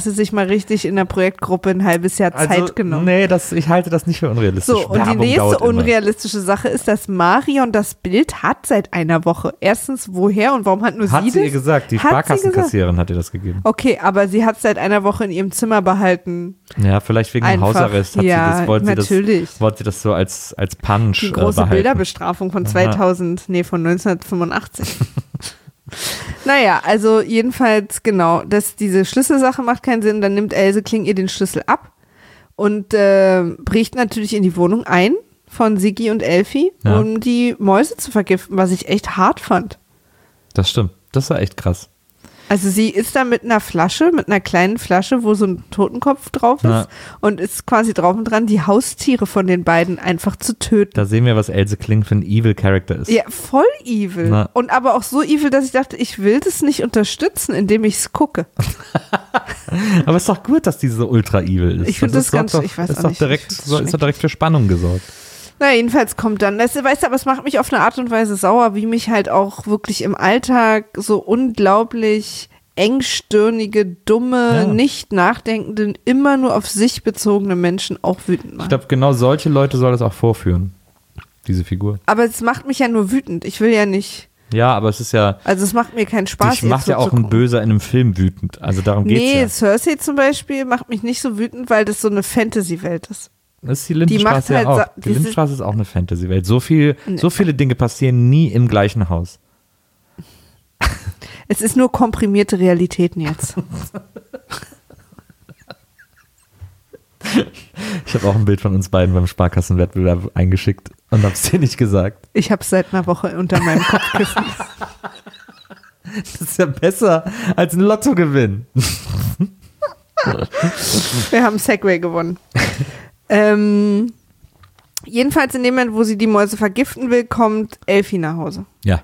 sie sich mal richtig in der Projektgruppe ein halbes Jahr Zeit genommen. Nee, ich halte das nicht für unrealistisch. So, und die nächste unrealistische Sache ist, dass Marion das Bild hat seit einer Woche. Erstens, woher und warum hat nur hat sie sie das? ihr gesagt, die Sparkassenkassiererin hat ihr das gegeben. Okay, aber sie hat es seit einer Woche in ihrem Zimmer behalten. Ja, vielleicht wegen dem Hausarrest hat natürlich. Wollte sie das so als Punch die große behalten. Bilderbestrafung von 1985. Naja, also jedenfalls, genau, diese Schlüsselsache macht keinen Sinn. Dann nimmt Else Kling ihr den Schlüssel ab und bricht natürlich in die Wohnung ein von Siggi und Elfi, um die Mäuse zu vergiften, was ich echt hart fand. Das stimmt, das war echt krass. Also sie ist da mit einer Flasche, mit einer kleinen Flasche, wo so ein Totenkopf drauf ist und ist quasi drauf und dran, die Haustiere von den beiden einfach zu töten. Da sehen wir, was Else Kling für ein Evil Character ist. Ja, voll evil. Na. Und aber auch so evil, dass ich dachte, ich will das nicht unterstützen, indem ich es gucke. Aber es ist doch gut, dass die so ultra evil ist. Ich finde das ganz, ich weiß auch nicht. Ist doch direkt für Spannung gesorgt. Na, jedenfalls kommt dann, weißt du, aber es macht mich auf eine Art und Weise sauer, wie mich halt auch wirklich im Alltag so unglaublich engstirnige, dumme, nicht nachdenkende, immer nur auf sich bezogene Menschen auch wütend machen. Ich glaube, genau solche Leute soll es auch vorführen, diese Figur. Aber es macht mich ja nur wütend. Ich will ja nicht. Ja, aber es ist ja. Also es macht mir keinen Spaß. Ich macht ja auch ein Böser in einem Film wütend. Also darum geht's ja. Nee, Cersei zum Beispiel macht mich nicht so wütend, weil das so eine Fantasy-Welt ist. Das ist die Lindenstraße halt ja auch. Die Lindenstraße ist auch eine Fantasy-Welt. So viele Dinge passieren nie im gleichen Haus. Es ist nur komprimierte Realitäten jetzt. Ich habe auch ein Bild von uns beiden beim Sparkassenwettbewerb eingeschickt und habe es dir nicht gesagt. Ich habe es seit einer Woche unter meinem Kopfkissen. Das ist ja besser als ein Lottogewinn. Wir haben Segway gewonnen. Jedenfalls in dem Moment, wo sie die Mäuse vergiften will, kommt Elfi nach Hause. Ja.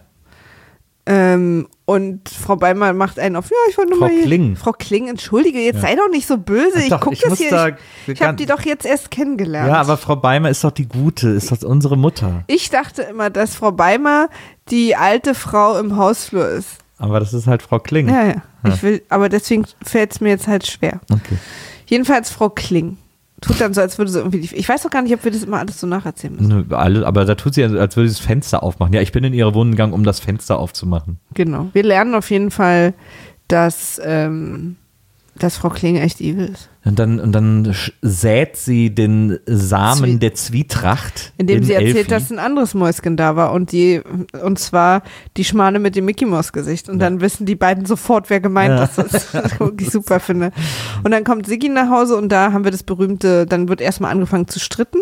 Und Frau Beimer macht einen auf, ja, ich wollte nur mal hier. Frau Kling, entschuldige, jetzt sei doch nicht so böse. Ich gucke das hier. Ich habe die doch jetzt erst kennengelernt. Ja, aber Frau Beimer ist doch die Gute, ist doch unsere Mutter. Ich dachte immer, dass Frau Beimer die alte Frau im Hausflur ist. Aber das ist halt Frau Kling. Ja. Aber deswegen fällt es mir jetzt halt schwer. Okay. Jedenfalls Frau Kling. Tut dann so, als würde sie irgendwie, ich weiß doch gar nicht, ob wir das immer alles so nacherzählen müssen. Aber da tut sie, als würde sie das Fenster aufmachen. Ja, ich bin in ihre Wohnung gegangen, um das Fenster aufzumachen. Genau. Wir lernen auf jeden Fall, dass Frau Kling echt evil ist. Und dann sät sie den Samen der Zwietracht. Indem sie erzählt, Elfi. dass ein anderes Mäuschen da war und zwar die Schmane mit dem Mickey Maus Gesicht. Und dann wissen die beiden sofort, wer gemeint ist. Das ist, was ich wirklich super finde. Und dann kommt Siggi nach Hause und da haben wir das berühmte, dann wird erstmal angefangen zu streiten.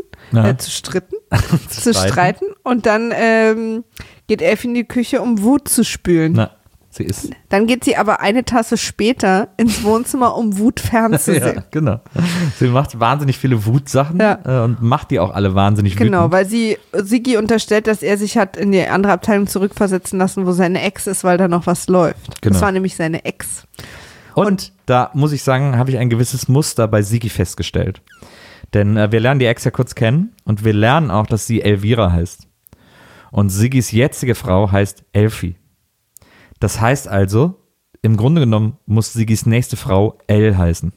Zu streiten. Und dann geht Elfi in die Küche, um Wut zu spülen. Na. Sie ist. Dann geht sie aber eine Tasse später ins Wohnzimmer, um Wut fernzusehen. Ja, genau. Sie macht wahnsinnig viele Wutsachen und macht die auch alle wahnsinnig wütend. Genau, weil Siggi unterstellt, dass er sich hat in die andere Abteilung zurückversetzen lassen, wo seine Ex ist, weil da noch was läuft. Genau. Das war nämlich seine Ex. Und da muss ich sagen, habe ich ein gewisses Muster bei Siggi festgestellt. Denn wir lernen die Ex ja kurz kennen und wir lernen auch, dass sie Elvira heißt. Und Siggis jetzige Frau heißt Elfi. Das heißt also, im Grunde genommen muss Siggis nächste Frau El heißen.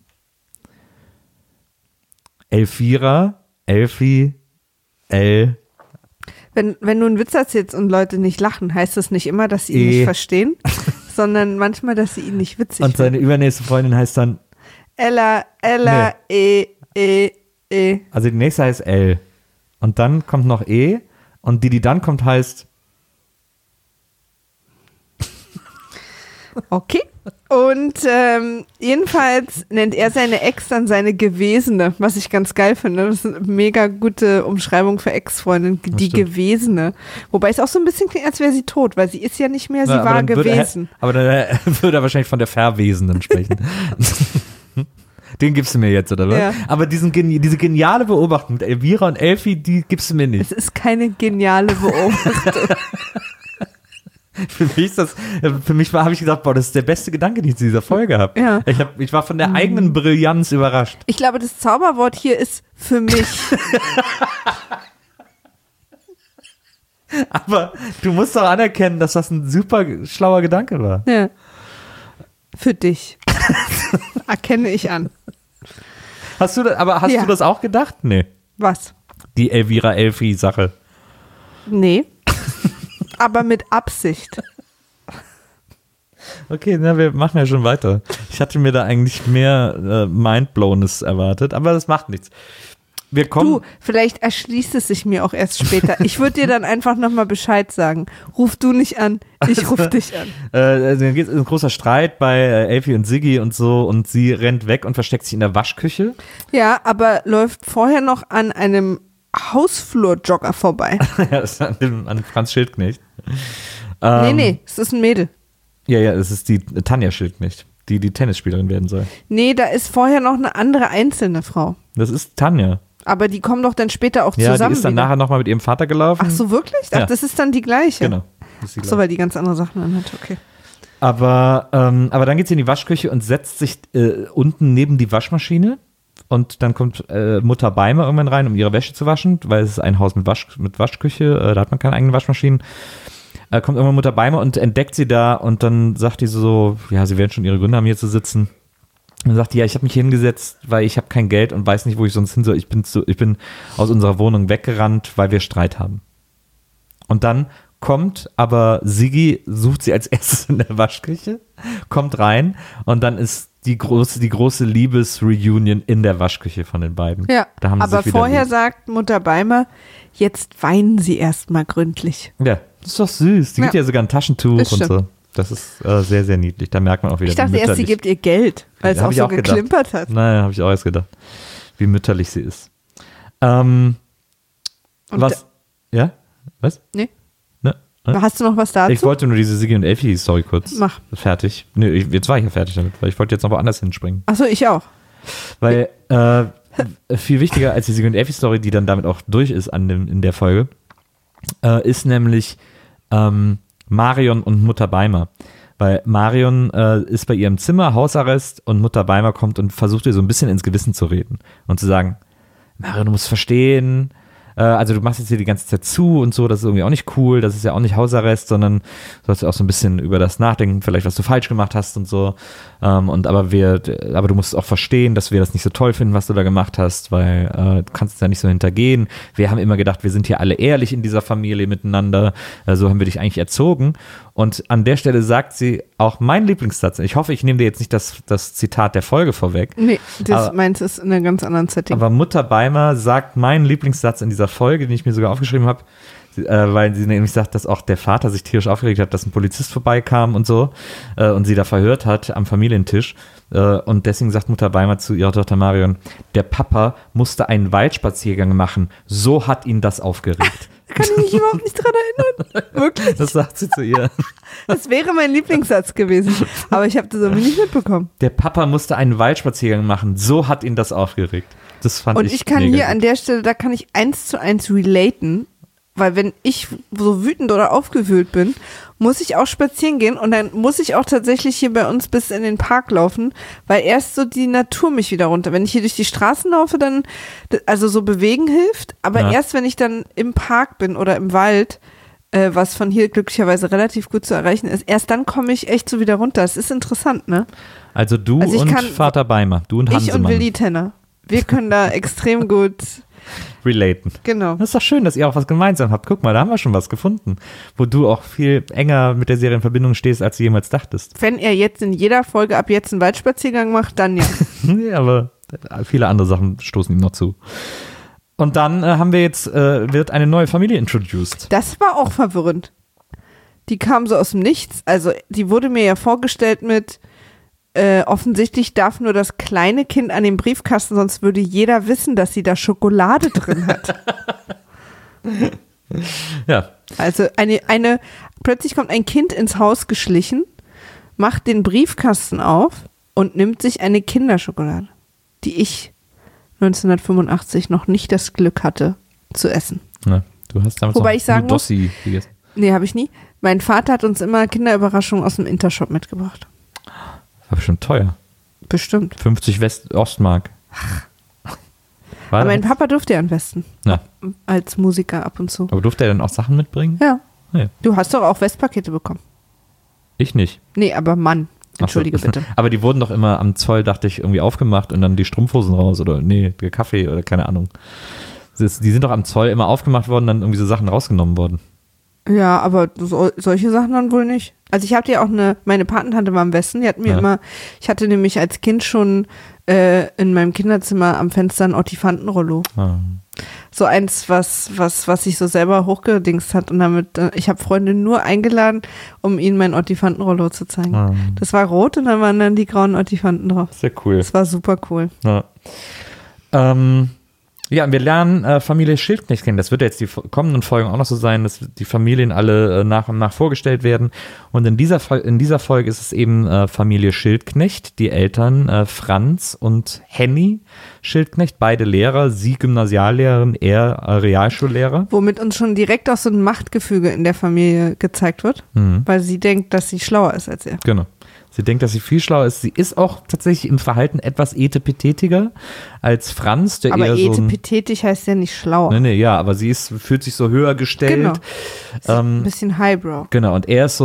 Elvira, Elfi, El. Wenn du einen Witz erzählst und Leute nicht lachen, heißt das nicht immer, dass sie ihn nicht verstehen, sondern manchmal, dass sie ihn nicht witzig finden. Und seine übernächste Freundin heißt dann Ella, E. Also die nächste heißt El. Und dann kommt noch E. Und die dann kommt, heißt Okay. Und jedenfalls nennt er seine Ex dann seine Gewesene, was ich ganz geil finde. Das ist eine mega gute Umschreibung für Ex-Freundin, die Gewesene. Wobei es auch so ein bisschen klingt, als wäre sie tot, weil sie ist ja nicht mehr, sie war gewesen. Aber dann würde er wahrscheinlich von der Verwesenen sprechen. Den gibst du mir jetzt, oder was? Ja. Aber diese geniale Beobachtung mit Elvira und Elfi, die gibst du mir nicht. Es ist keine geniale Beobachtung. Für mich habe ich gedacht, boah, das ist der beste Gedanke, den ich zu dieser Folge habe. Ja. Ich war von der eigenen Brillanz überrascht. Ich glaube, das Zauberwort hier ist für mich. Aber du musst doch anerkennen, dass das ein super schlauer Gedanke war. Ja. Für dich. Erkenne ich an. Hast du das auch gedacht? Nee. Was? Die Elvira Elfi-Sache. Nee. Aber mit Absicht. Okay, na, wir machen ja schon weiter. Ich hatte mir da eigentlich mehr Mindblownness erwartet, aber das macht nichts. Wir kommen. Du, vielleicht erschließt es sich mir auch erst später. Ich würde dir dann einfach nochmal Bescheid sagen. Ruf du nicht an, ich ruf dich an. Also dann geht es ein großer Streit bei Elfi und Siggi und so und sie rennt weg und versteckt sich in der Waschküche. Ja, aber läuft vorher noch an einem Hausflurjogger vorbei. Ja, das ist an Franz Schildknecht. Nee, es ist ein Mädel. Ja, es ist die Tanja Schildknecht, die Tennisspielerin werden soll. Nee, da ist vorher noch eine andere einzelne Frau. Das ist Tanja. Aber die kommen doch dann später auch Ja, zusammen. die ist dann wieder. nachher nochmal mit ihrem Vater gelaufen. Ach so, wirklich? Ach, Ja. das ist dann die gleiche. Genau. Das ist die Ach so, gleiche. weil die ganz andere Sachen anhat, okay. Aber dann geht sie in die Waschküche und setzt sich unten neben die Waschmaschine. Und dann kommt Mutter Beimer irgendwann rein, um ihre Wäsche zu waschen, weil es ist ein Haus mit Waschküche, da hat man keine eigenen Waschmaschinen. Kommt irgendwann Mutter Beimer und entdeckt sie da und dann sagt die so, ja, sie werden schon ihre Gründe haben, hier zu sitzen. Und dann sagt die, ja, ich habe mich hier hingesetzt, weil ich habe kein Geld und weiß nicht, wo ich sonst hin soll. Ich bin aus unserer Wohnung weggerannt, weil wir Streit haben. Und dann kommt aber Siggi, sucht sie als erstes in der Waschküche, kommt rein und dann ist die große Liebesreunion in der Waschküche von den beiden. Ja, Da haben sie aber sich wieder vorher lieb. sagt Mutter Beimer, jetzt weinen sie erstmal gründlich. Ja, das ist doch süß. Die gibt Ja. ja sogar ein Taschentuch Das und stimmt. so. Das ist sehr, sehr niedlich. Da merkt man auch wieder, Ich dachte wie erst, sie mütterlich. gibt ihr Geld, weil es Ja, hab auch ich so auch gedacht. geklimpert hat. Nein, habe ich auch erst gedacht. Wie mütterlich sie ist. Und Was? Ja? Was? Nee. Ne? Hast du noch was dazu? Ich wollte nur diese Siggi und Elfi-Story kurz. Mach. Fertig. Nee, jetzt war ich ja fertig damit, weil ich wollte jetzt noch woanders hinspringen. Achso, ich auch. Weil viel wichtiger als die Siggi und Elfi-Story, die dann damit auch durch ist in der Folge, ist nämlich Marion und Mutter Beimer. Weil Marion ist bei ihrem Zimmer, Hausarrest, und Mutter Beimer kommt und versucht ihr so ein bisschen ins Gewissen zu reden und zu sagen, Marion, du musst verstehen, also du machst jetzt hier die ganze Zeit zu und so, das ist irgendwie auch nicht cool, das ist ja auch nicht Hausarrest, sondern du sollst auch so ein bisschen über das nachdenken, vielleicht was du falsch gemacht hast und so. Aber du musst es auch verstehen, dass wir das nicht so toll finden, was du da gemacht hast, weil du kannst es ja nicht so hintergehen. Wir haben immer gedacht, wir sind hier alle ehrlich in dieser Familie miteinander, so haben wir dich eigentlich erzogen. Und an der Stelle sagt sie auch mein Lieblingssatz. Ich hoffe, ich nehme dir jetzt nicht das Zitat der Folge vorweg. Nee, das Aber- meins ist in einem ganz anderen Setting. Aber Mutter Beimer sagt meinen Lieblingssatz in dieser Folge, den ich mir sogar aufgeschrieben habe, weil sie nämlich sagt, dass auch der Vater sich tierisch aufgeregt hat, dass ein Polizist vorbeikam und so und sie da verhört hat am Familientisch. Und deswegen sagt Mutter Beimer zu ihrer Tochter Marion, der Papa musste einen Waldspaziergang machen. So hat ihn das aufgeregt. Kann ich mich überhaupt nicht dran erinnern. Wirklich. Das sagt sie zu ihr. Das wäre mein Lieblingssatz gewesen. Aber ich habe das irgendwie nicht mitbekommen. Der Papa musste einen Waldspaziergang machen. So hat ihn das aufgeregt. Das fand Und ich ich kann mega hier gut. an der Stelle, da kann ich 1:1 relaten, weil wenn ich so wütend oder aufgewühlt bin, muss ich auch spazieren gehen und dann muss ich auch tatsächlich hier bei uns bis in den Park laufen, weil erst so die Natur mich wieder runter. Wenn ich hier durch die Straßen laufe, dann, also so bewegen hilft, aber Ja. erst wenn ich dann im Park bin oder im Wald, was von hier glücklicherweise relativ gut zu erreichen ist, erst dann komme ich echt so wieder runter. Das ist interessant, ne? Also du Also ich und kann- Vater Beimer, du und Ich Hansemann und Willi Tenner. Wir können da extrem gut, relaten. genau. Das ist doch schön, dass ihr auch was gemeinsam habt. Guck mal, da haben wir schon was gefunden, wo du auch viel enger mit der Serie in Verbindung stehst, als du jemals dachtest. Wenn er jetzt in jeder Folge ab jetzt einen Waldspaziergang macht, dann ja. Nee, aber viele andere Sachen stoßen ihm noch zu. Und dann wird eine neue Familie introduced. Das war auch verwirrend. Die kam so aus dem Nichts. Also die wurde mir ja vorgestellt mit offensichtlich darf nur das kleine Kind an den Briefkasten, sonst würde jeder wissen, dass sie da Schokolade drin hat. Ja, Also plötzlich kommt ein Kind ins Haus geschlichen, macht den Briefkasten auf und nimmt sich eine Kinderschokolade, die ich 1985 noch nicht das Glück hatte zu essen. ne, du hast damals Wobei noch ich sagen nur Dossi gegessen. Nee, habe ich nie. Mein Vater hat uns immer Kinderüberraschungen aus dem Intershop mitgebracht. War bestimmt teuer. Bestimmt. 50 Ostmark. War Aber mein das? Papa durfte ja am besten. Ja. Als Musiker ab und zu. Aber durfte er dann auch Sachen mitbringen? Ja. Ja. Du hast doch auch Westpakete bekommen. Ich nicht. Nee, aber Mann. Entschuldige bitte. Aber die wurden doch immer am Zoll, dachte ich, irgendwie aufgemacht und dann die Strumpfhosen raus oder nee, der Kaffee oder keine Ahnung. Die sind doch am Zoll immer aufgemacht worden, dann irgendwie so Sachen rausgenommen worden. Ja, aber solche Sachen dann wohl nicht. Also ich hatte ja auch meine Patentante war am Westen, die hat mir immer, ich hatte nämlich als Kind schon in meinem Kinderzimmer am Fenster ein Ottifantenrollo. So eins, was sich so selber hochgedingst hat und damit, ich habe Freunde nur eingeladen, um ihnen mein Ottifantenrollo zu zeigen. Das war rot und dann waren dann die grauen Ottifanten drauf. Sehr cool. Das war super cool. Ja. Ja, und wir lernen Familie Schildknecht kennen. Das wird jetzt die kommenden Folgen auch noch so sein, dass die Familien alle nach und nach vorgestellt werden. Und in dieser Folge ist es eben Familie Schildknecht, die Eltern Franz und Henny Schildknecht, beide Lehrer, sie Gymnasiallehrerin, er Realschullehrer. Womit uns schon direkt auch so ein Machtgefüge in der Familie gezeigt wird, weil sie denkt, dass sie schlauer ist als er. Genau. Sie denkt, dass sie viel schlauer ist. Sie ist auch tatsächlich im Verhalten etwas etepetetiger als Franz, der aber eher so etepetetisch heißt ja nicht schlauer. Nee, ja, aber sie fühlt sich so höher gestellt. Genau. Ein bisschen Highbrow. Genau, und er ist so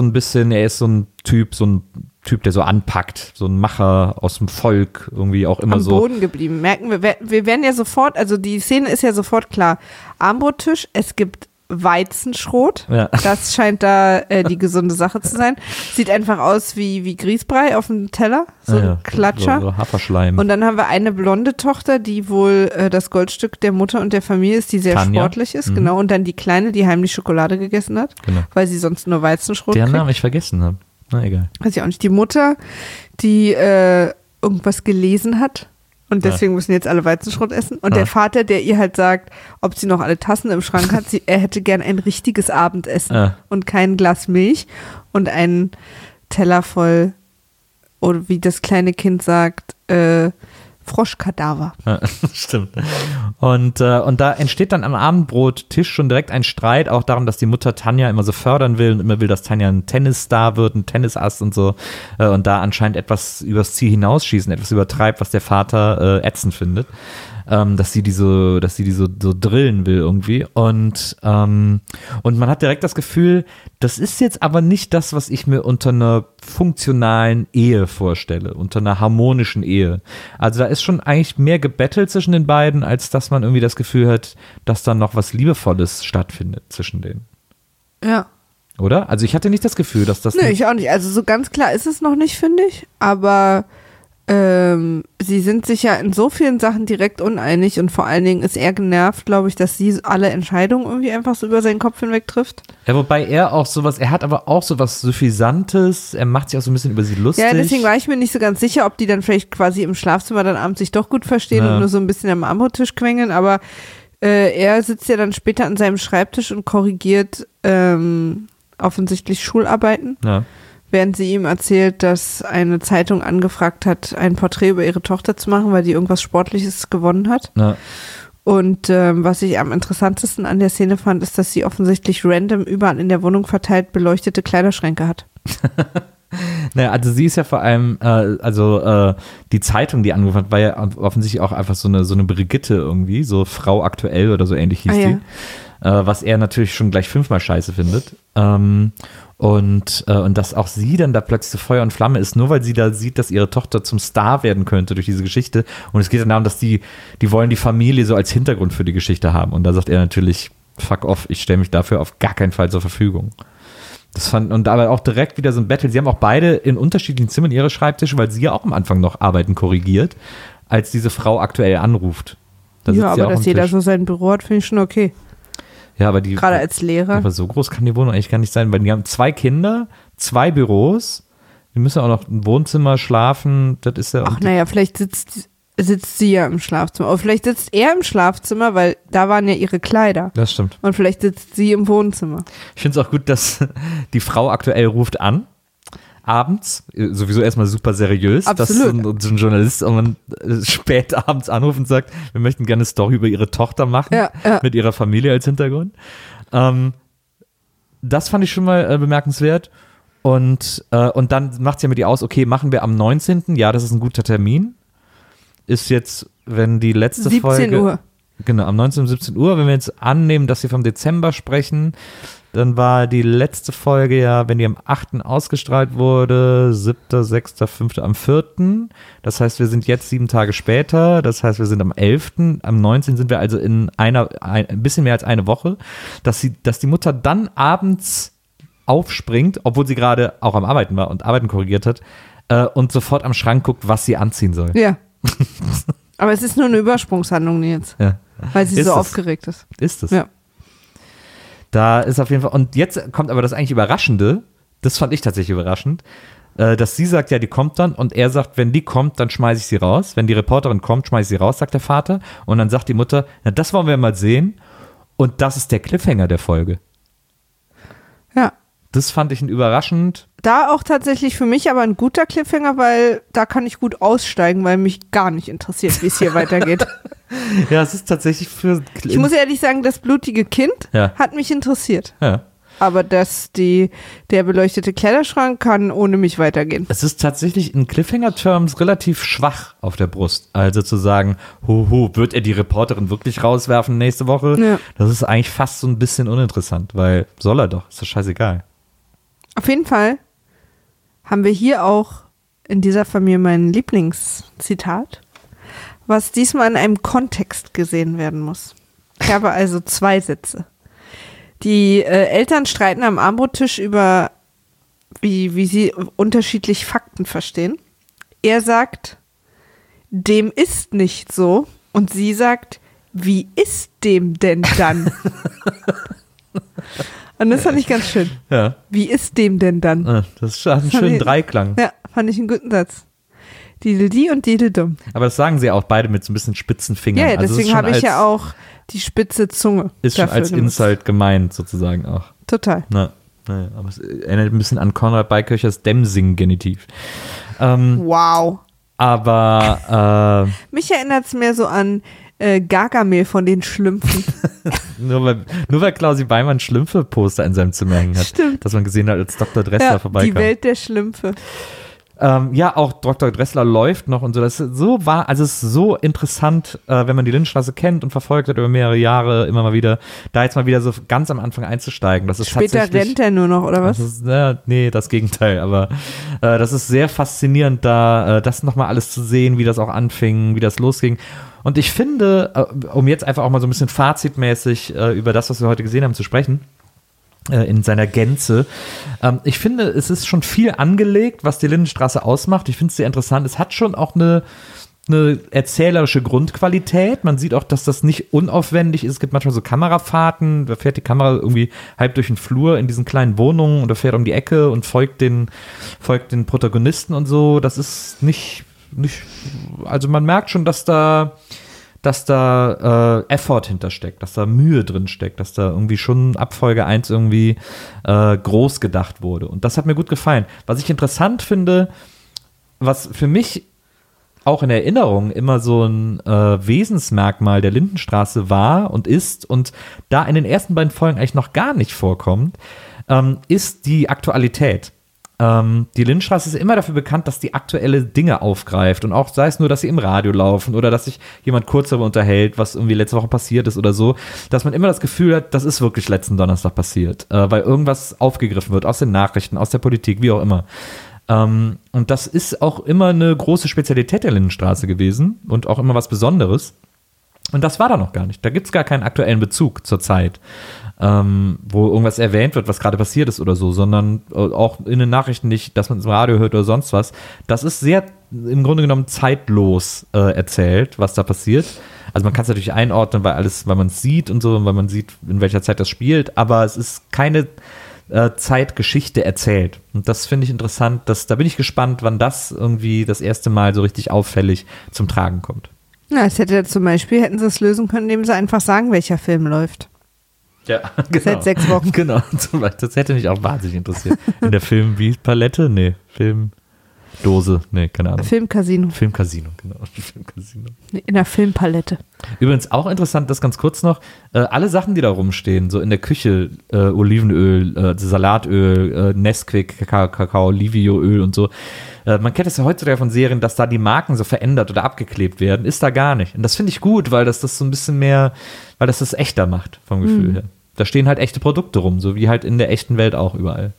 ein Typ, der so anpackt, so ein Macher aus dem Volk, irgendwie auch immer am so. Am Boden geblieben. Merken wir werden ja sofort, also die Szene ist ja sofort klar. Armbrottisch, es gibt Weizenschrot. Ja. Das scheint da die gesunde Sache zu sein. Sieht einfach aus wie Grießbrei auf dem Teller. So ein Klatscher. So Haferschleim. Und dann haben wir eine blonde Tochter, die wohl das Goldstück der Mutter und der Familie ist, die sehr Tanja. sportlich ist. Genau. Und dann die Kleine, die heimlich Schokolade gegessen hat. Genau. Weil sie sonst nur Weizenschrot kriegt. Deren Namen ich vergessen habe. Na egal. Weiß ich auch nicht. Die Mutter, die irgendwas gelesen hat. Und deswegen müssen jetzt alle Weizenschrot essen. Und der Vater, der ihr halt sagt, ob sie noch alle Tassen im Schrank hat, er hätte gern ein richtiges Abendessen und kein Glas Milch und einen Teller voll, oder wie das kleine Kind sagt, Froschkadaver. Ja, stimmt. Und da entsteht dann am Abendbrottisch schon direkt ein Streit, auch darum, dass die Mutter Tanja immer so fördern will und immer will, dass Tanja ein Tennisstar wird, ein Tennisass und so. Und da anscheinend etwas übers Ziel hinausschießen, etwas übertreibt, was der Vater ätzend findet. Dass sie die so drillen will irgendwie. Und man hat direkt das Gefühl, das ist jetzt aber nicht das, was ich mir unter einer funktionalen Ehe vorstelle, unter einer harmonischen Ehe. Also da ist schon eigentlich mehr gebettelt zwischen den beiden, als dass man irgendwie das Gefühl hat, dass da noch was Liebevolles stattfindet zwischen denen. Ja. Oder? Also ich hatte nicht das Gefühl, dass das... Nö, ich auch nicht. Also so ganz klar ist es noch nicht, finde ich. Aber sie sind sich ja in so vielen Sachen direkt uneinig und vor allen Dingen ist er genervt, glaube ich, dass sie alle Entscheidungen irgendwie einfach so über seinen Kopf hinweg trifft. Ja, wobei er hat aber auch so was Suffisantes, er macht sich auch so ein bisschen über sie lustig. Ja, deswegen war ich mir nicht so ganz sicher, ob die dann vielleicht quasi im Schlafzimmer dann abends sich doch gut verstehen und nur so ein bisschen am Armbrottisch quengeln, aber er sitzt ja dann später an seinem Schreibtisch und korrigiert offensichtlich Schularbeiten. Ja. Während sie ihm erzählt, dass eine Zeitung angefragt hat, ein Porträt über ihre Tochter zu machen, weil die irgendwas Sportliches gewonnen hat. Ja. Und was ich am interessantesten an der Szene fand, ist, dass sie offensichtlich random überall in der Wohnung verteilt beleuchtete Kleiderschränke hat. Naja, also sie ist ja vor allem, die Zeitung, die angerufen hat, war ja offensichtlich auch einfach so eine Brigitte irgendwie, so Frau Aktuell oder so ähnlich hieß die. Was er natürlich schon gleich 5-mal scheiße findet. Und dass auch sie dann da plötzlich so Feuer und Flamme ist, nur weil sie da sieht, dass ihre Tochter zum Star werden könnte durch diese Geschichte. Und es geht dann darum, dass die wollen die Familie so als Hintergrund für die Geschichte haben. Und da sagt er natürlich, fuck off, ich stelle mich dafür auf gar keinen Fall zur Verfügung. Und aber auch direkt wieder so ein Battle. Sie haben auch beide in unterschiedlichen Zimmern ihre Schreibtische, weil sie ja auch am Anfang noch Arbeiten korrigiert, als diese Frau Aktuell anruft. Ja, aber dass jeder so sein Büro hat, finde ich schon okay. Ja, aber gerade als Lehrer. Aber so groß kann die Wohnung eigentlich gar nicht sein, weil die haben 2 Kinder, 2 Büros, die müssen auch noch im Wohnzimmer schlafen, das ist ja... Ach naja, vielleicht sitzt sie ja im Schlafzimmer, oder vielleicht sitzt er im Schlafzimmer, weil da waren ja ihre Kleider. Das stimmt. Und vielleicht sitzt sie im Wohnzimmer. Ich finde es auch gut, dass die Frau Aktuell ruft an, abends, sowieso erstmal super seriös, absolut. Dass so ein Journalist spät abends anruft und sagt, wir möchten gerne eine Story über ihre Tochter machen, mit ihrer Familie als Hintergrund. Das fand ich schon mal bemerkenswert. Und dann macht sie mit ihr aus, okay, machen wir am 19., ja, das ist ein guter Termin. Ist jetzt, wenn die letzte 17 Folge... Uhr. Genau, am 19. um 17 Uhr. Wenn wir jetzt annehmen, dass wir vom Dezember sprechen, dann war die letzte Folge ja, wenn die am 8. ausgestrahlt wurde, 7., 6., 5., am 4. Das heißt, wir sind jetzt 7 Tage später. Das heißt, wir sind am 11. Am 19. sind wir also in ein bisschen mehr als eine Woche, dass die Mutter dann abends aufspringt, obwohl sie gerade auch am Arbeiten war und Arbeiten korrigiert hat, und sofort am Schrank guckt, was sie anziehen soll. Ja. Aber es ist nur eine Übersprungshandlung jetzt. Ja. Weil sie so aufgeregt ist. Ist es. Ja. Da ist auf jeden Fall, und jetzt kommt aber das eigentlich Überraschende, das fand ich tatsächlich überraschend, dass sie sagt, ja, die kommt dann, und er sagt, wenn die kommt, dann schmeiße ich sie raus. Wenn die Reporterin kommt, schmeiße ich sie raus, sagt der Vater. Und dann sagt die Mutter, na, das wollen wir mal sehen. Und das ist der Cliffhanger der Folge. Ja. Das fand ich überraschend. Da auch tatsächlich für mich aber ein guter Cliffhanger, weil da kann ich gut aussteigen, weil mich gar nicht interessiert, wie es hier weitergeht. Ja, es ist tatsächlich für... Ich muss ehrlich sagen, das blutige Kind hat mich interessiert. Ja. Aber der beleuchtete Kleiderschrank kann ohne mich weitergehen. Es ist tatsächlich in Cliffhanger-Terms relativ schwach auf der Brust. Also zu sagen, wird er die Reporterin wirklich rauswerfen nächste Woche? Ja. Das ist eigentlich fast so ein bisschen uninteressant, weil soll er doch, ist doch scheißegal. Auf jeden Fall haben wir hier auch in dieser Familie mein Lieblingszitat, was diesmal in einem Kontext gesehen werden muss. Ich habe also 2 Sätze. Die Eltern streiten am Abendbrottisch über, wie sie unterschiedlich Fakten verstehen. Er sagt, dem ist nicht so. Und sie sagt, wie ist dem denn dann? Und das fand ich ganz schön. Ja. Wie ist dem denn dann? Das hat einen schönen Dreiklang. Ja, fand ich einen guten Satz. Didel-di und Didel-dumm. Aber das sagen sie auch beide mit so ein bisschen spitzen Fingern. Ja, deswegen habe ich ja auch die spitze Zunge. Ist schon als Insult gemeint sozusagen auch. Total. Aber es erinnert ein bisschen an Konrad Beiköchers Dämmsing-Genitiv. Wow. Aber mich erinnert es mehr so an Gargamel von den Schlümpfen. nur weil Klausi Beimann Schlümpfe-Poster in seinem Zimmer hängen hat. Stimmt. Dass man gesehen hat, als Dr. Dressler vorbeikam. Die Welt der Schlümpfe. Ja, auch Dr. Dressler läuft noch und so. Das ist so es ist so interessant, wenn man die Lindenstraße kennt und verfolgt hat über mehrere Jahre, immer mal wieder, da jetzt mal wieder so ganz am Anfang einzusteigen. Das ist Später rennt er nur noch, oder was? Nee, das Gegenteil, aber das ist sehr faszinierend, da das nochmal alles zu sehen, wie das auch anfing, wie das losging. Und ich finde, um jetzt einfach auch mal so ein bisschen fazitmäßig über das, was wir heute gesehen haben, zu sprechen, in seiner Gänze. Ich finde, es ist schon viel angelegt, was die Lindenstraße ausmacht. Ich finde es sehr interessant. Es hat schon auch eine erzählerische Grundqualität. Man sieht auch, dass das nicht unaufwendig ist. Es gibt manchmal so Kamerafahrten, da fährt die Kamera irgendwie halb durch den Flur in diesen kleinen Wohnungen und da fährt um die Ecke und folgt den Protagonisten und so. Das ist nicht, also man merkt schon, dass da Effort hintersteckt, dass da Mühe drin steckt, dass da irgendwie schon ab Folge 1 irgendwie groß gedacht wurde. Und das hat mir gut gefallen. Was ich interessant finde, was für mich auch in Erinnerung immer so ein Wesensmerkmal der Lindenstraße war und ist und da in den ersten beiden Folgen eigentlich noch gar nicht vorkommt, ist die Aktualität. Die Lindenstraße ist immer dafür bekannt, dass die aktuelle Dinge aufgreift und auch sei es nur, dass sie im Radio laufen oder dass sich jemand kurz darüber unterhält, was irgendwie letzte Woche passiert ist oder so, dass man immer das Gefühl hat, das ist wirklich letzten Donnerstag passiert, weil irgendwas aufgegriffen wird aus den Nachrichten, aus der Politik, wie auch immer. Und das ist auch immer eine große Spezialität der Lindenstraße gewesen und auch immer was Besonderes. Und das war da noch gar nicht. Da gibt es gar keinen aktuellen Bezug zur Zeit, wo irgendwas erwähnt wird, was gerade passiert ist oder so, sondern auch in den Nachrichten nicht, dass man es im Radio hört oder sonst was. Das ist sehr im Grunde genommen zeitlos erzählt, was da passiert. Also man kann es natürlich einordnen, weil man es sieht und so, weil man sieht, in welcher Zeit das spielt, aber es ist keine Zeitgeschichte erzählt. Und das finde ich interessant. Da bin ich gespannt, wann das irgendwie das erste Mal so richtig auffällig zum Tragen kommt. Na, hätten sie es lösen können, indem sie einfach sagen, welcher Film läuft. Ja, genau. Seit 6 Wochen. Genau, das hätte mich auch wahnsinnig interessiert. In der Filmpalette? Nee, Film. Dose, nee, keine Ahnung. Filmcasino. Filmcasino, genau. Filmcasino. In der Filmpalette. Übrigens auch interessant, das ganz kurz noch, alle Sachen, die da rumstehen, so in der Küche, Olivenöl, Salatöl, Nesquik, Kakao, Livio-Öl und so, man kennt das ja heutzutage von Serien, dass da die Marken so verändert oder abgeklebt werden, ist da gar nicht. Und das finde ich gut, weil das so ein bisschen mehr, weil das echter macht, vom Gefühl her. Da stehen halt echte Produkte rum, so wie halt in der echten Welt auch überall.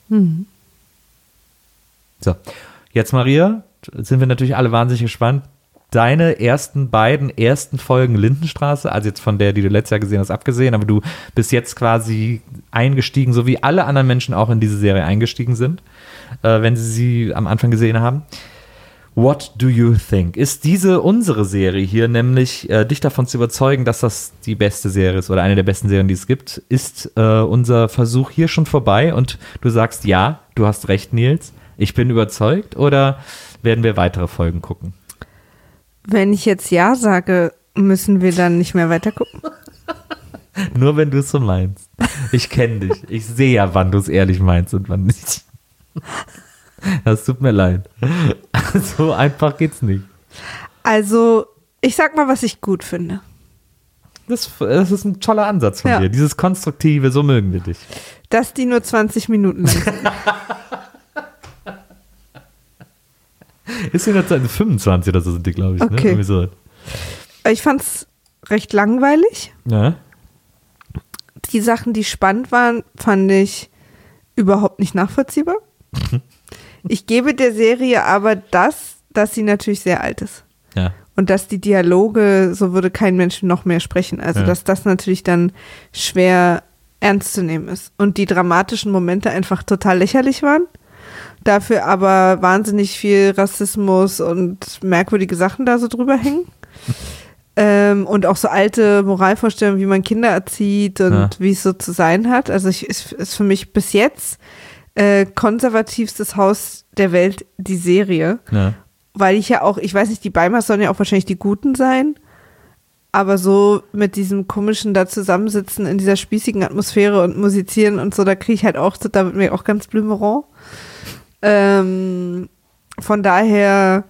So, jetzt Maria, sind wir natürlich alle wahnsinnig gespannt. Deine beiden ersten Folgen Lindenstraße, also jetzt von der, die du letztes Jahr gesehen hast, abgesehen, aber du bist jetzt quasi eingestiegen, so wie alle anderen Menschen auch in diese Serie eingestiegen sind, wenn sie am Anfang gesehen haben. What do you think? Ist unsere Serie hier nämlich, dich davon zu überzeugen, dass das die beste Serie ist oder eine der besten Serien, die es gibt? Ist unser Versuch hier schon vorbei und du sagst, ja, du hast recht, Nils, ich bin überzeugt, oder werden wir weitere Folgen gucken? Wenn ich jetzt ja sage, müssen wir dann nicht mehr weiter gucken? Nur wenn du es so meinst. Ich kenne dich. Ich sehe ja, wann du es ehrlich meinst und wann nicht. Das tut mir leid. So einfach geht's nicht. Also, ich sag mal, was ich gut finde. Das ist ein toller Ansatz von dir. Dieses Konstruktive, so mögen wir dich. Dass die nur 20 Minuten lang sind. Ist die nur 25 oder so sind die, glaube ich. Okay. Ne? Irgendwie so. Ich fand's recht langweilig. Ja. Die Sachen, die spannend waren, fand ich überhaupt nicht nachvollziehbar. Ich gebe der Serie aber dass sie natürlich sehr alt ist. Ja. Und dass die Dialoge, so würde kein Mensch noch mehr sprechen. Also, dass das natürlich dann schwer ernst zu nehmen ist. Und die dramatischen Momente einfach total lächerlich waren. Dafür aber wahnsinnig viel Rassismus und merkwürdige Sachen da so drüber hängen. Und auch so alte Moralvorstellungen, wie man Kinder erzieht und wie es so zu sein hat. Also ist für mich bis jetzt konservativstes Haus der Welt die Serie. Ja. Weil ich weiß nicht, die Beimers sollen ja auch wahrscheinlich die Guten sein. Aber so mit diesem komischen da zusammensitzen in dieser spießigen Atmosphäre und musizieren und so, da kriege ich halt auch, da wird mir auch ganz blümerant. Von daher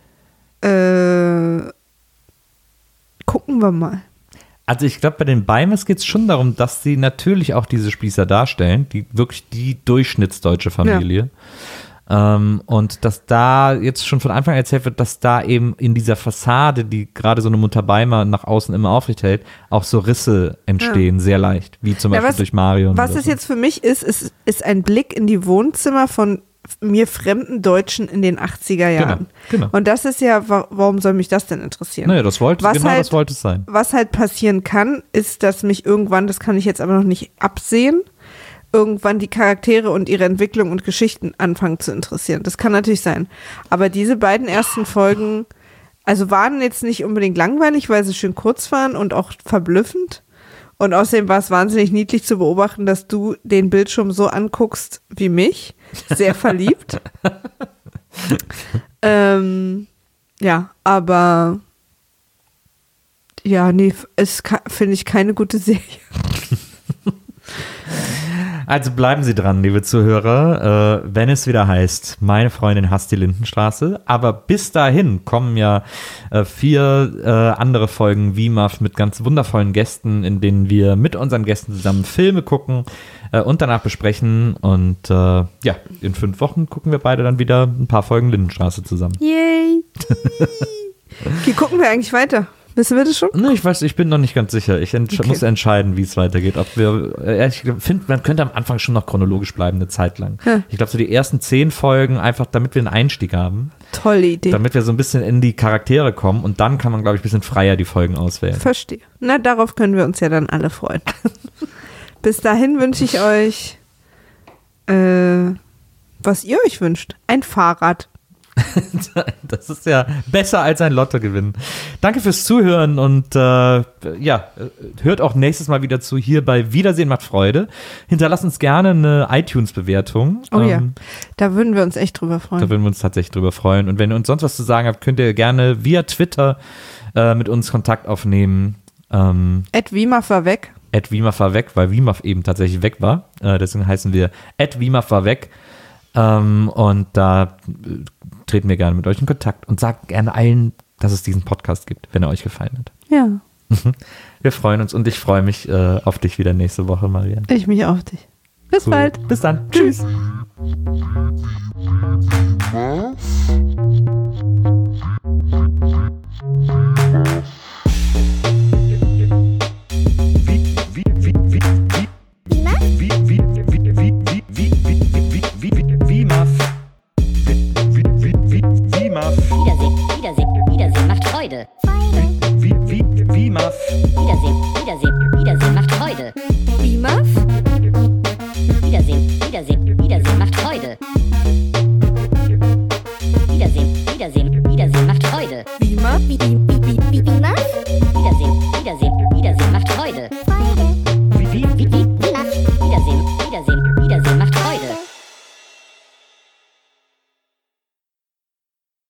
gucken wir mal. Also ich glaube, bei den Beimers geht es schon darum, dass sie natürlich auch diese Spießer darstellen, wirklich die durchschnittsdeutsche Familie. Ja. Und dass da jetzt schon von Anfang an erzählt wird, dass da eben in dieser Fassade, die gerade so eine Mutter Beimer nach außen immer aufrecht hält, auch so Risse entstehen, sehr leicht, wie zum Beispiel durch Marion. Was es jetzt für mich ist ein Blick in die Wohnzimmer von mir fremden Deutschen in den 80er Jahren. Genau. Und das ist ja, warum soll mich das denn interessieren? Naja, das wollte es sein. Was halt passieren kann, ist, dass mich irgendwann, das kann ich jetzt aber noch nicht absehen, irgendwann die Charaktere und ihre Entwicklung und Geschichten anfangen zu interessieren. Das kann natürlich sein. Aber diese beiden ersten Folgen, also waren jetzt nicht unbedingt langweilig, weil sie schön kurz waren und auch verblüffend. Und außerdem war es wahnsinnig niedlich zu beobachten, dass du den Bildschirm so anguckst wie mich. Sehr verliebt. Ja, aber ja, nee, finde ich keine gute Serie. Also bleiben Sie dran, liebe Zuhörer, wenn es wieder heißt, meine Freundin hasst die Lindenstraße. Aber bis dahin kommen ja 4 andere Folgen WIMAF mit ganz wundervollen Gästen, in denen wir mit unseren Gästen zusammen Filme gucken und danach besprechen. Und ja, in 5 Wochen gucken wir beide dann wieder ein paar Folgen Lindenstraße zusammen. Yay! Wie gucken wir eigentlich weiter? Wissen wir das schon? Ne, ich bin noch nicht ganz sicher. Ich muss entscheiden, wie es weitergeht. Ich finde, man könnte am Anfang schon noch chronologisch bleiben, eine Zeit lang. Ja. Ich glaube, so die ersten 10 Folgen, einfach damit wir einen Einstieg haben. Tolle Idee. Damit wir so ein bisschen in die Charaktere kommen und dann kann man, glaube ich, ein bisschen freier die Folgen auswählen. Verstehe. Na, darauf können wir uns ja dann alle freuen. Bis dahin wünsche ich euch, was ihr euch wünscht. Ein Fahrrad. Das ist ja besser als ein Lottogewinn. Danke fürs Zuhören und ja, hört auch nächstes Mal wieder zu hier bei Wiedersehen macht Freude. Hinterlasst uns gerne eine iTunes-Bewertung. Oh ja, da würden wir uns echt drüber freuen. Da würden wir uns tatsächlich drüber freuen. Und wenn ihr uns sonst was zu sagen habt, könnt ihr gerne via Twitter mit uns Kontakt aufnehmen. @WIMAF war weg. @WIMAF war weg, weil WIMAF eben tatsächlich weg war. Deswegen heißen wir @WIMAF war weg. Und da treten wir gerne mit euch in Kontakt und sagt gerne allen, dass es diesen Podcast gibt, wenn er euch gefallen hat. Ja. Wir freuen uns und ich freue mich auf dich wieder nächste Woche, Marianne. Ich mich auf dich. Bis bald. Bis dann. Tschüss. Wiedersehen macht Freude. Wiedersehen macht Freude. Wiedersehen macht Freude. Wiedersehen macht Freude.